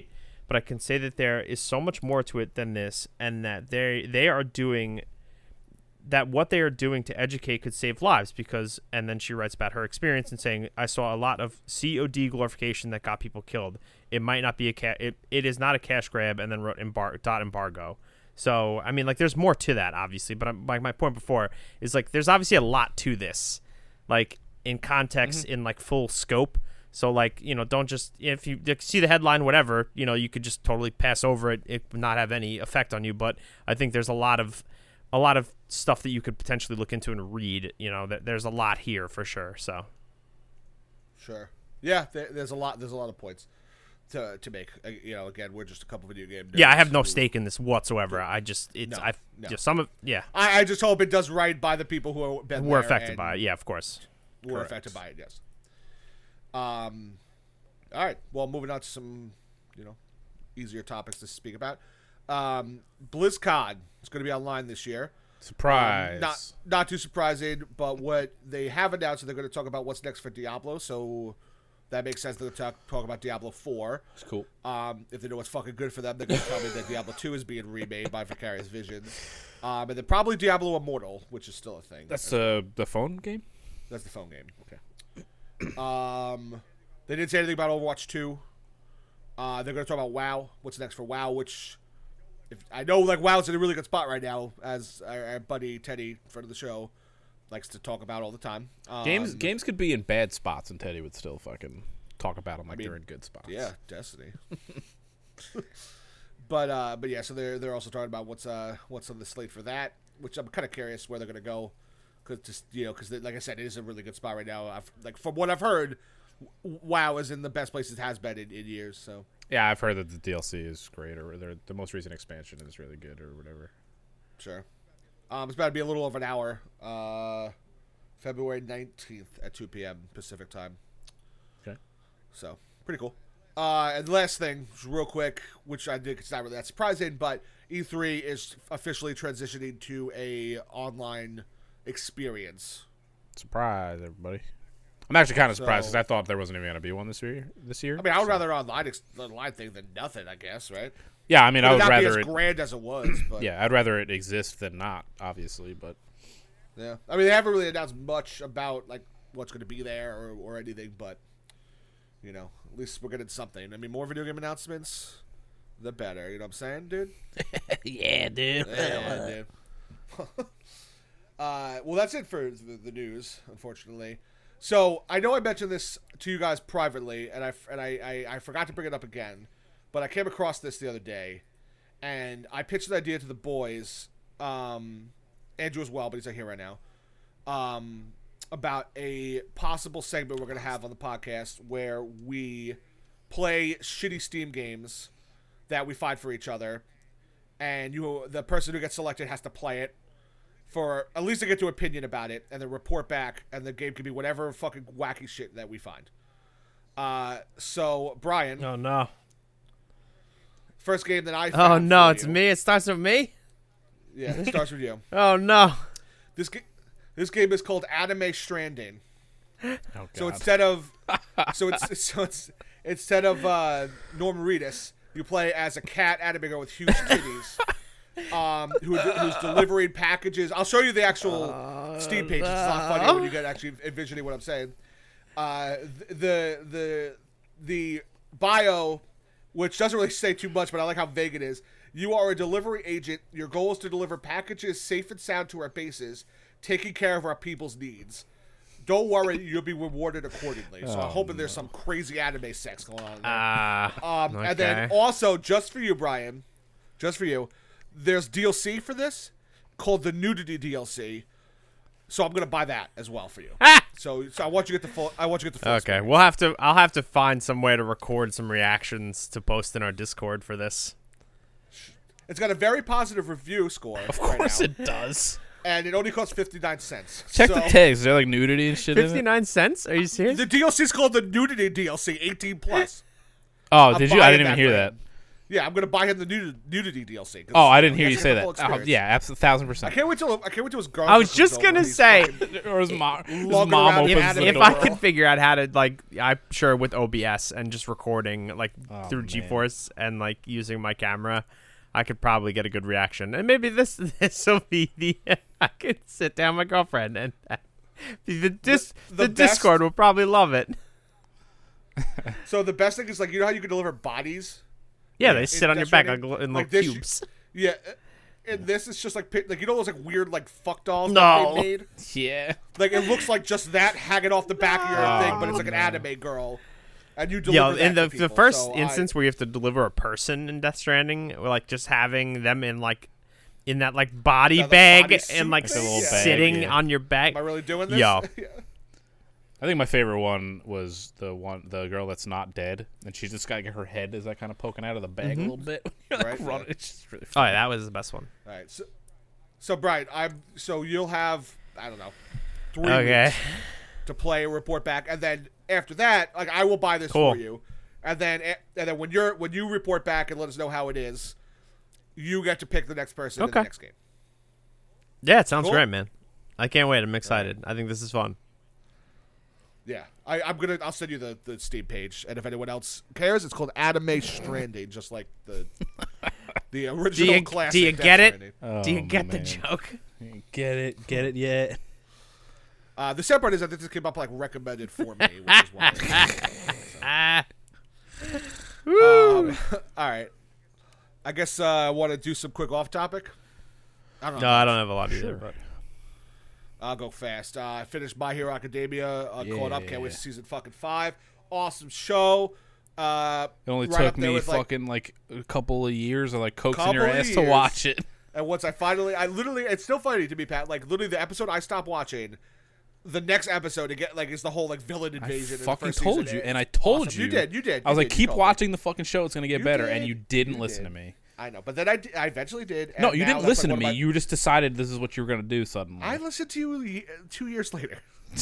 but I can say that there is so much more to it than this, and that they they are doing that what they are doing to educate could save lives because and then she writes about her experience and saying, I saw a lot of C O D glorification that got people killed. It might not be a ca- it, it is not a cash grab, and then wrote embar- dot embargo. So I mean, like, there's more to that obviously, but I'm, like my point before is like there's obviously a lot to this, like in context, mm-hmm. in like full scope. So like, you know, don't just if you see the headline, whatever, you know, you could just totally pass over it. It would not have any effect on you. But I think there's a lot of a lot of stuff that you could potentially look into and read. You know, that there's a lot here for sure. So, sure, yeah, there, there's a lot. There's a lot of points to to make. Uh, you know, again, we're just a couple video game. Yeah, I have no stake in this whatsoever. I just it's no, I no. just some of yeah. I, I just hope it does right by the people who are been who are there affected and by it. Yeah, of course. Were Correct. affected by it. Yes. Um. All right. Well, moving on to some, you know, easier topics to speak about. Um, BlizzCon is going to be online this year. Surprise! Um, not not too surprising, but what they have announced is they're going to talk about what's next for Diablo. So that makes sense. They're going to talk, talk about Diablo four. It's cool. Um, if they know what's fucking good for them, they're going to tell me that Diablo two is being remade by Vicarious Visions. Um, and then probably Diablo Immortal, which is still a thing. That's uh, the phone game. That's the phone game. Okay. Um, they didn't say anything about Overwatch two. Uh, they're going to talk about WoW. What's next for WoW? Which, if I know, like WoW's in a really good spot right now, as our, our buddy Teddy, friend of the show, likes to talk about all the time. Um, Games games could be in bad spots, and Teddy would still fucking talk about them like I mean, they're in good spots. Yeah, Destiny. but uh, but yeah, so they're they're also talking about what's uh what's on the slate for that, which I'm kind of curious where they're going to go. Because just you know, because like I said, it is a really good spot right now. I've, like from what I've heard, WoW is in the best place it has been in, in years. So yeah, I've heard that the D L C is great, or the most recent expansion is really good, or whatever. Sure. Um, it's about to be a little over an hour. Uh, February nineteenth at two p.m. Pacific time. Okay. So pretty cool. Uh, and the last thing, real quick, which I think it's not really that surprising, but E three is officially transitioning to a online experience. Surprise, everybody! I'm actually kind of So- surprised because I thought there wasn't even going to be one this year. This year, I mean, I would so- rather online ex- online thing than nothing, I guess, right? Yeah, I mean, I It would not be rather as it. grand as it was, but Yeah, I'd rather it exist than not, obviously. But yeah. I mean, they haven't really announced much about like what's going to be there or, or anything, but you know, at least we're getting something. I mean, more video game announcements, the better. You know what I'm saying, dude? yeah, dude. Yeah, dude. uh, well, that's it for the, the news, unfortunately. So I know I mentioned this to you guys privately, and I and I, I, I forgot to bring it up again, but I came across this the other day, and I pitched the idea to the boys, um, Andrew as well, but he's not here right now, um, about a possible segment we're going to have on the podcast where we play shitty Steam games that we find for each other, and you, the person who gets selected has to play it for at least to get to opinion about it, and then report back, and the game can be whatever fucking wacky shit that we find. Uh, so Brian, Oh no! first game that I Oh found no! for It's you- me. It starts with me. Yeah, it starts with you. Oh no! This ga- this game is called Anime Stranding. Oh, God. So instead of so it's so it's instead of uh, Norman Reedus, you play as a cat anime girl with huge titties. Um, who, who's delivering packages. I'll show you the actual Steam page. It's not funny when you get actually envisioning what I'm saying. Uh, the the the bio, which doesn't really say too much, but I like how vague it is. You are a delivery agent. Your goal is to deliver packages safe and sound to our bases, taking care of our people's needs. Don't worry, you'll be rewarded accordingly. So I'm hoping there's some crazy anime sex going on. There. Ah. Um, And then okay. also, just for you, Brian, just for you, there's D L C for this called the Nudity D L C. So I'm gonna buy that as well for you. Ah! So, so I want you to get the full. I want you to get the full. Okay, experience. we'll have to. I'll have to find some way to record some reactions to post in our Discord for this. It's got a very positive review score. Of right course now, it does. and it only costs fifty-nine cents. Check so, the tags. Is there like nudity and shit in it? Fifty-nine cents? Are you serious? The D L C is called the Nudity D L C, eighteen plus. Oh, I'm did you? I buying didn't even that hear for that. him. Yeah, I'm gonna buy him the nudity, nudity D L C. 'cause Oh, I didn't he hear has you to say get the that. full Oh, experience. yeah, absolutely, thousand I percent. can't wait till I can't wait till his girl. I was just gonna say, Or his mom, his lugging mom around opens the if, the anime if door. I girl. could figure out how to like, I'm sure with O B S and just recording like Oh, through man. GeForce and like using my camera, I could probably get a good reaction. And maybe this this will be the I could sit down with my girlfriend and the dis, The- the, the best- Discord will probably love it. So the best thing is like you know how you can deliver bodies. Yeah, they in sit on your Death back like, Stranding? in Like little this- cubes. Yeah, and this is just like pi- like you know those like weird like fuck dolls No. that they made. Yeah. Like it looks like just that hanging off the back of your No. thing, but it's like an No. anime girl, and you deliver Yeah, that in the to people. the first So I- instance where you have to deliver a person in Death Stranding, or like just having them in like in that like body Yeah, the bag body and suit like thing? Like a little bag, sitting yeah. on your back. am I really doing this? Yo. Yeah. I think my favorite one was the one, the girl that's not dead, and she's just got her head is like kind of poking out of the bag a little bit. You're like Right, running. yeah. It's just really Oh, funny. yeah, that was the best one. All right, so so Brian, I'm so you'll have I don't know three Okay. weeks to play, report back, and then after that, like I will buy this Cool. for you, and then and then when you're when you report back and let us know how it is, you get to pick the next person in Okay. the next game. Yeah, it sounds Cool. great, man. I can't wait. I'm excited. I think this is fun. Yeah, I, I'm gonna. I'll send you the, the Steam page, and if anyone else cares, it's called Anime Stranding, just like the the Do original you, classic. do you Death get it? Stranding. Oh, Do you get the man. joke? Get it? Get it yet? Uh, the sad part is that this came up like recommended for me, which is why. Ah. um, all right, I guess uh, I want to do some quick off topic. I don't know. No, I don't have a lot either. Sure. But I'll go fast. Uh, I finished My Hero Academia. Uh, Caught up. Can't wait Yeah. to season fucking five. Awesome show. Uh, It only right up took there me with, like, fucking like, a couple of years of like coaxing your Couple of ass to years. watch it. And once I finally, I literally, it's still funny to me, Pat. Like literally, the episode I stopped watching, the next episode to get like is the whole like villain I invasion. in the fucking first told season. you, It- and I told awesome. you. You did. You did. I was you like, did. You keep told me. watching the fucking show. It's gonna get You better, did. and you didn't You listen did. to me. I know, but then I, d- I eventually did. No, and you now didn't that's, listen like, to one me. of my- You just decided this is what you were gonna do suddenly. I listened to you ye- two years later.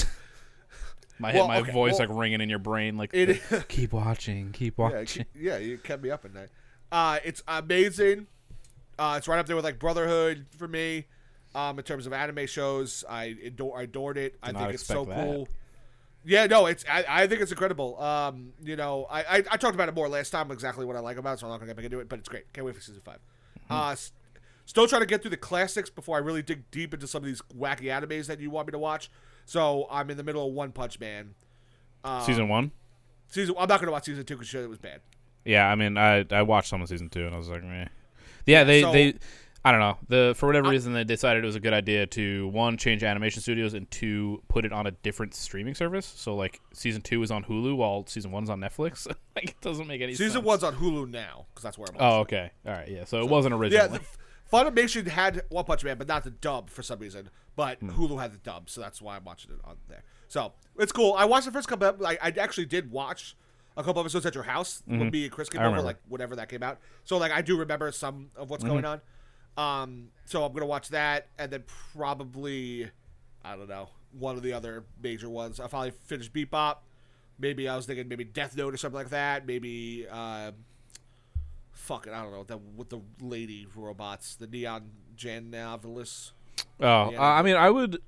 my well, my okay, voice well, like ringing in your brain, like It, keep watching, keep yeah, watching. it- yeah, you kept me up at night. Uh, it's amazing. Uh, it's right up there with like Brotherhood for me. Um, in terms of anime shows, I adore, I adored it. I Did think not it's so expect that. cool. Yeah, no, it's I, I think it's incredible. Um, you know, I, I I talked about it more last time, exactly what I like about it, so I'm not gonna get back into it, but it's great. Can't wait for season five. Mm-hmm. Uh, s- still trying to get through the classics before I really dig deep into some of these wacky animes that you want me to watch. So I'm in the middle of One Punch Man. Um, Season one. Season. I'm not gonna watch season two because it was bad. Yeah, I mean, I I watched some of season two, and I was like, meh. Yeah, they so- they. I don't know. The for whatever I- reason they decided it was a good idea to one change animation studios and two put it on a different streaming service. So like season two is on Hulu while season one's on Netflix. Like it doesn't make any sense. Season one's on Hulu now because that's where I'm. Oh, watching. okay. All right. Yeah. So, it wasn't originally. Yeah, the, Funimation had One Punch Man, but not the dub for some reason. But Hmm. Hulu had the dub, so that's why I'm watching it on there. So it's cool. I watched the first couple. Ep- I, I actually did watch a couple episodes at your house when me and Chris came Mm-hmm. I over, remember. like whenever that came out. So like I do remember some of what's Mm-hmm. going on. Um, so I'm gonna watch that, and then probably I don't know one of the other major ones. I finally finished Bebop. Maybe I was thinking maybe Death Note or something like that. Maybe. Uh, Fucking, I don't know, that with the lady robots, the Neon Janovelis. oh, Yeah. uh, I mean, I would.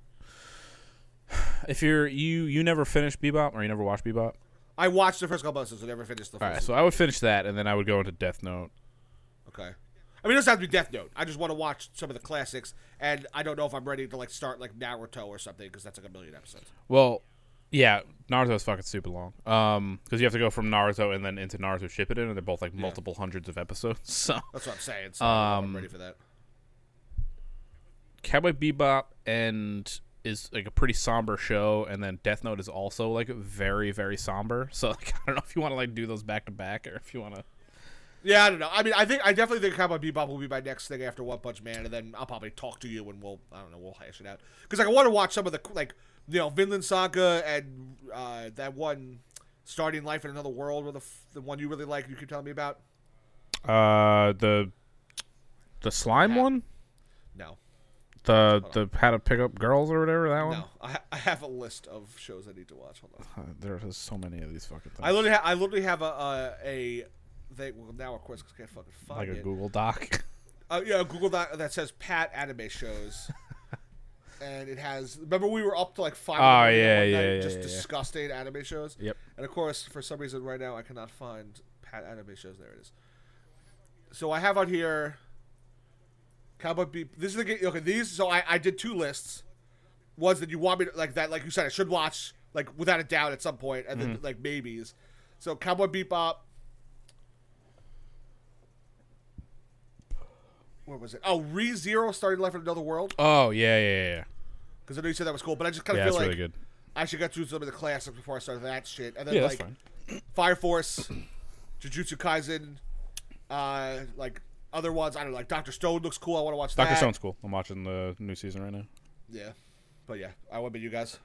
If you're you, you never finished Bebop or you never watched Bebop. I watched the first couple episodes. I never finished the All first. right, so I would finish that, and then I would go into Death Note. Okay. I mean, it doesn't have to be Death Note. I just want to watch some of the classics, and I don't know if I'm ready to like start like Naruto or something because that's like a million episodes. Well, yeah, Naruto's fucking stupid long. Um, because you have to go from Naruto and then into Naruto Shippuden, and they're both like multiple hundreds of episodes. So That's what I'm saying. So I'm Um, ready for that. Cowboy Bebop and is like a pretty somber show, and then Death Note is also like very very somber. So like, I don't know if you want to like do those back to back or if you want to. Yeah, I don't know. I mean, I think I definitely think Cowboy Bebop will be my next thing after One Punch Man, and then I'll probably talk to you and we'll I don't know we'll hash it out because like, I want to watch some of the like you know Vinland Saga and uh, that one Starting Life in Another World, or the f- the one you really like. You keep telling me about. Uh, the the slime Yeah. one, No, the the how to pick up girls or whatever that one. no, I, ha- I have a list of shows I need to watch. Hold on. Uh, there's so many of these fucking things. I literally, ha- I literally have a a, a thing. Well, now of course, 'cause I can't fucking find Like a it. Google Doc. Uh, yeah, Google Doc that says Pat anime shows. And it has. Remember, we were up to like five. Oh, one yeah, night, yeah, yeah, just yeah, yeah. disgusting anime shows. Yep. And of course, for some reason, right now I cannot find Pat anime shows. There it is. So I have on here. Cowboy Beep. This is the game. Okay, these. So I, I did two lists. Ones that you want me to like that, like you said, I should watch like without a doubt at some point, and then Mm-hmm. like maybes. So Cowboy Bebop. Where was it? Oh, ReZero Starting Life in Another World. Oh yeah, yeah, yeah. Because I know you said that was cool, but I just kind Yeah, of that's feel like really good. I should get through some of the classics before I start that shit. And then Yeah, like that's fine. Fire Force, Jujutsu Kaisen, uh, like other ones. I don't know, like Doctor Stone looks cool. I want to watch that. Doctor Stone's cool. I'm watching the new season right now. Yeah, but yeah, I what about you guys?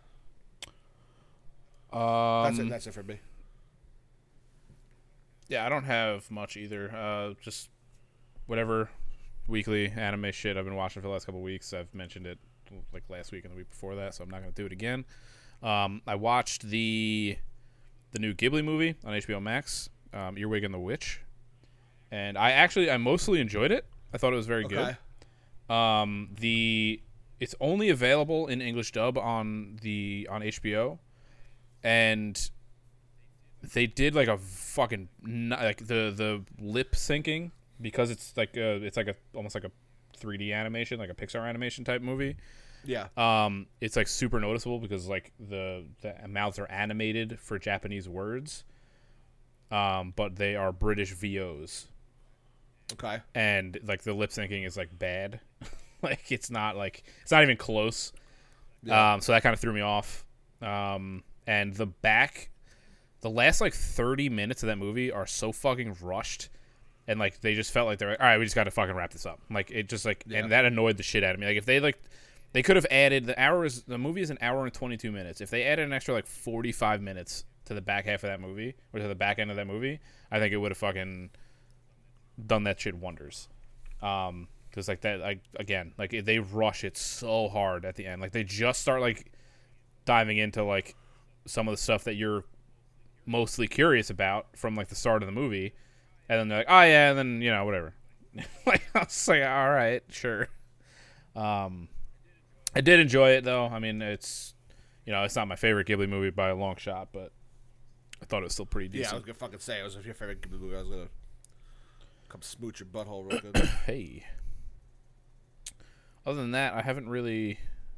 Um, That's it. That's it for me. Yeah, I don't have much either. Uh, just whatever weekly anime shit I've been watching for the last couple of weeks. I've mentioned it like last week and the week before that, so I'm not going to do it again. Um, I watched the the new Ghibli movie on H B O Max, um, Earwig and the Witch, and I actually I mostly enjoyed it. I thought it was very Okay. good. Um, the it's only available in English dub on the on H B O, and they did like a fucking like the the lip syncing because it's like a, it's like a almost like a three D animation, like a Pixar animation type movie. Yeah. Um, it's like super noticeable because like the the mouths are animated for Japanese words, um, but they are British V Os, Okay. and like the lip syncing is like bad, like it's not like it's not even close. Yeah. Um, so that kind of threw me off. Um, and the back, the last like thirty minutes of that movie are so fucking rushed. And like they just felt like they're like, all right, we just got to fucking wrap this up. Like it just like, Yeah. and that annoyed the shit out of me. Like if they like, they could have added the hour is the movie is an hour and twenty two minutes. If they added an extra like forty five minutes to the back half of that movie or to the back end of that movie, I think it would have fucking done that shit wonders. Um, because like that, like again, like they rush it so hard at the end. Like they just start like diving into like some of the stuff that you're mostly curious about from like the start of the movie. And then they're like, oh, yeah, and then, you know, whatever. Like, I was like, all right, sure. Um, I did enjoy it, though. I mean, it's, you know, it's not my favorite Ghibli movie by a long shot, but I thought it was still pretty Yeah, I decent. was gonna fucking say it was your favorite Ghibli movie. I was gonna come smooch your butthole real good. Hey. Other than that, I haven't really...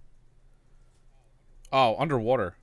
Oh, Underwater.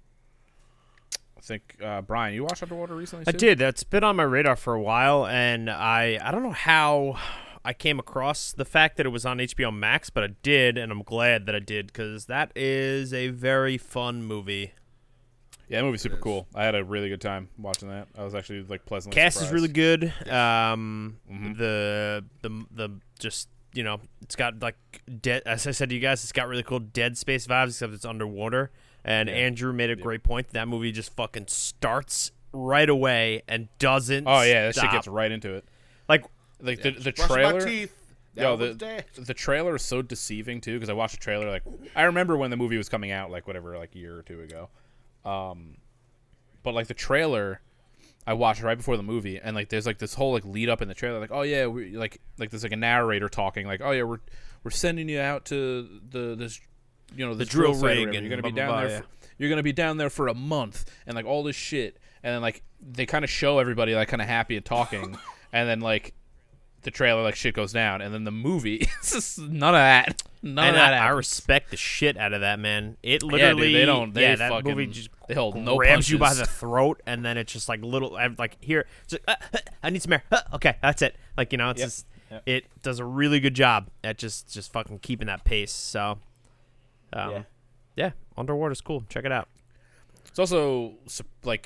I think, uh, Brian, you watched Underwater recently, I too? did. That's been on my radar for a while, and I I don't know how I came across the fact that it was on H B O Max, but I did, and I'm glad that I did because that is a very fun movie. Yeah, that movie's super is. cool. I had a really good time watching that. I was actually, like, pleasantly Cast is surprised. really good. Um, Mhm. the the the just you know, it's got like dead. As I said to you guys, it's got really cool Dead Space vibes, except it's underwater. And Yeah. Andrew made a great point. That movie just fucking starts right away and doesn't. Oh, yeah, that shit stop. gets right into it. like Like, the, the Brushing my trailer... teeth. Yo, Yo, the, the, the trailer is so deceiving, too, because I watched the trailer, like... I remember when the movie was coming out, like, whatever, like, a year or two ago. Um, but, like, the trailer... I watched right before the movie, and like there's like this whole like lead up in the trailer, like oh yeah, we like like there's like a narrator talking, like oh yeah, we're we're sending you out to the this you know this drill site or rig whatever. and You're gonna be blah, down blah, there. blah, For, you're gonna be down there for a month, and like all this shit, and then like they kind of show everybody like kind of happy and talking, and then like the trailer like shit goes down, and then the movie it's just none of that, none and of that. I, I happens. respect the shit out of that, man. It Yeah, literally, dude, they don't. They yeah, that fucking, movie just they hold no grabs you by punches. the throat, and then it's just like little, like here, it's like, uh, uh, I need some air. Uh, okay, that's it. Like you know, it's Yep. just Yep. it does a really good job at just just fucking keeping that pace. So, um, Yeah. yeah, Underwater's cool. Check it out. It's also su- like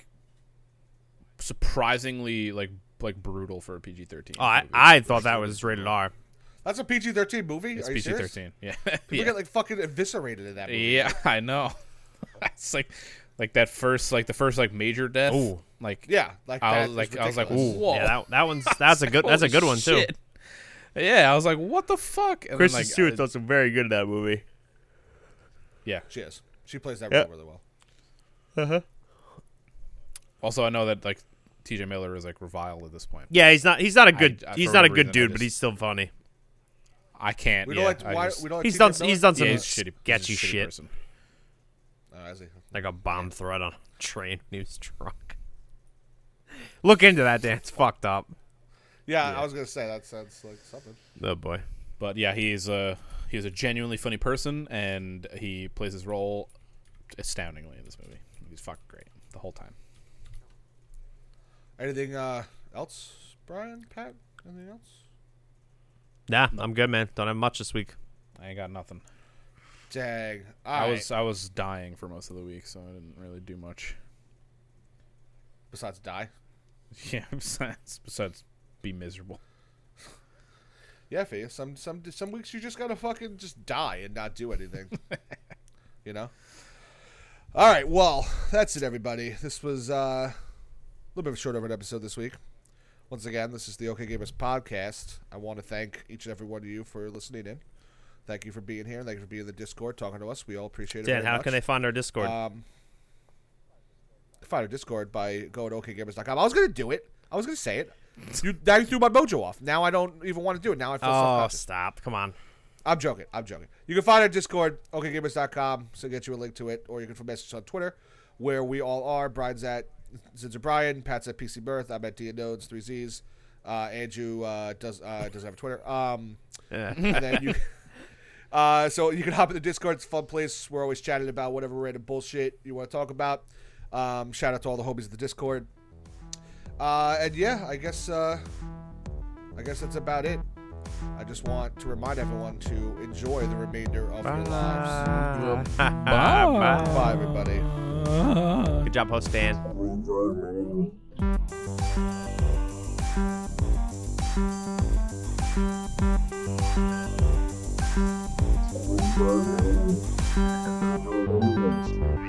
surprisingly like like brutal for a P G thirteen. Oh, I, movie. I thought that was rated R. That's a P G thirteen movie. It's Are you P G serious? thirteen. Yeah, People yeah. get like fucking eviscerated in that movie. Yeah, I know. It's like like that first like the first like major death. Ooh. Like Yeah, like I that was is like I was like ridiculous. whoa. Yeah, that that one's that's a good that's a Holy good one too. shit. Yeah, I was like, what the fuck? And Kristen then, like, Stewart uh, does some very good in that movie. yeah. She is. She plays that Yeah. role really well. Uh huh. Also, I know that like T J Miller is like reviled at this point. Yeah, he's not. He's not a good. I- he's for not a whatever good reason, I dude, but just- he's still funny. I can't. We don't yeah, like. I Why, just- we don't like He's T J done. Miller? He's done some yeah, he's shitty. sketchy he's a shitty shit, person. Oh, is he? like a bomb threat on a train. He was drunk. Look into that, Dan. It's fucked up. Yeah, Yeah. I was gonna say that sounds like something. Oh boy. But yeah, he's a he's a genuinely funny person, and he plays his role astoundingly in this movie. He's fucking great the whole time. Anything uh, else, Brian? Pat? Anything else? Nah, I'm good, man. Don't have much this week. I ain't got nothing. Dang. All I right. was I was dying for most of the week, so I didn't really do much. Besides die. Yeah, besides besides be miserable. Yeah, for you. Some some some weeks you just gotta fucking just die and not do anything. You know. All right. Well, that's it, everybody. This was uh, a little bit of a short of an episode this week. Once again, this is the OK Gamers podcast. I want to thank each and every one of you for listening in. Thank you for being here. Thank you for being in the Discord, talking to us. We all appreciate it. Dan, very how much. can they find our Discord? Um, find our Discord by going to O K Gamers dot com. I was going to do it. I was going to say it. You, now you threw my mojo off. Now I don't even want to do it. Now I feel oh, self-conscious. stop! Come on. I'm joking. I'm joking. You can find our Discord, O K Gamers dot com, so get you a link to it, or you can message us on Twitter, where we all are. Brian's at Zinzer Brian, Pat's at P C Birth, I'm at Nodes, three Z's. Uh, Andrew uh, does uh, doesn't have a Twitter. Um, Yeah. and then you, uh, so you can hop in the Discord. It's a fun place. We're always chatting about whatever random bullshit you want to talk about. Um, shout out to all the homies at the Discord. Uh, and yeah, I guess uh, I guess that's about it. I just want to remind everyone to enjoy the remainder of your lives. Bye. Bye, everybody. Good job, host Dan.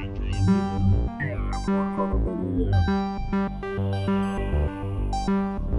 Yeah.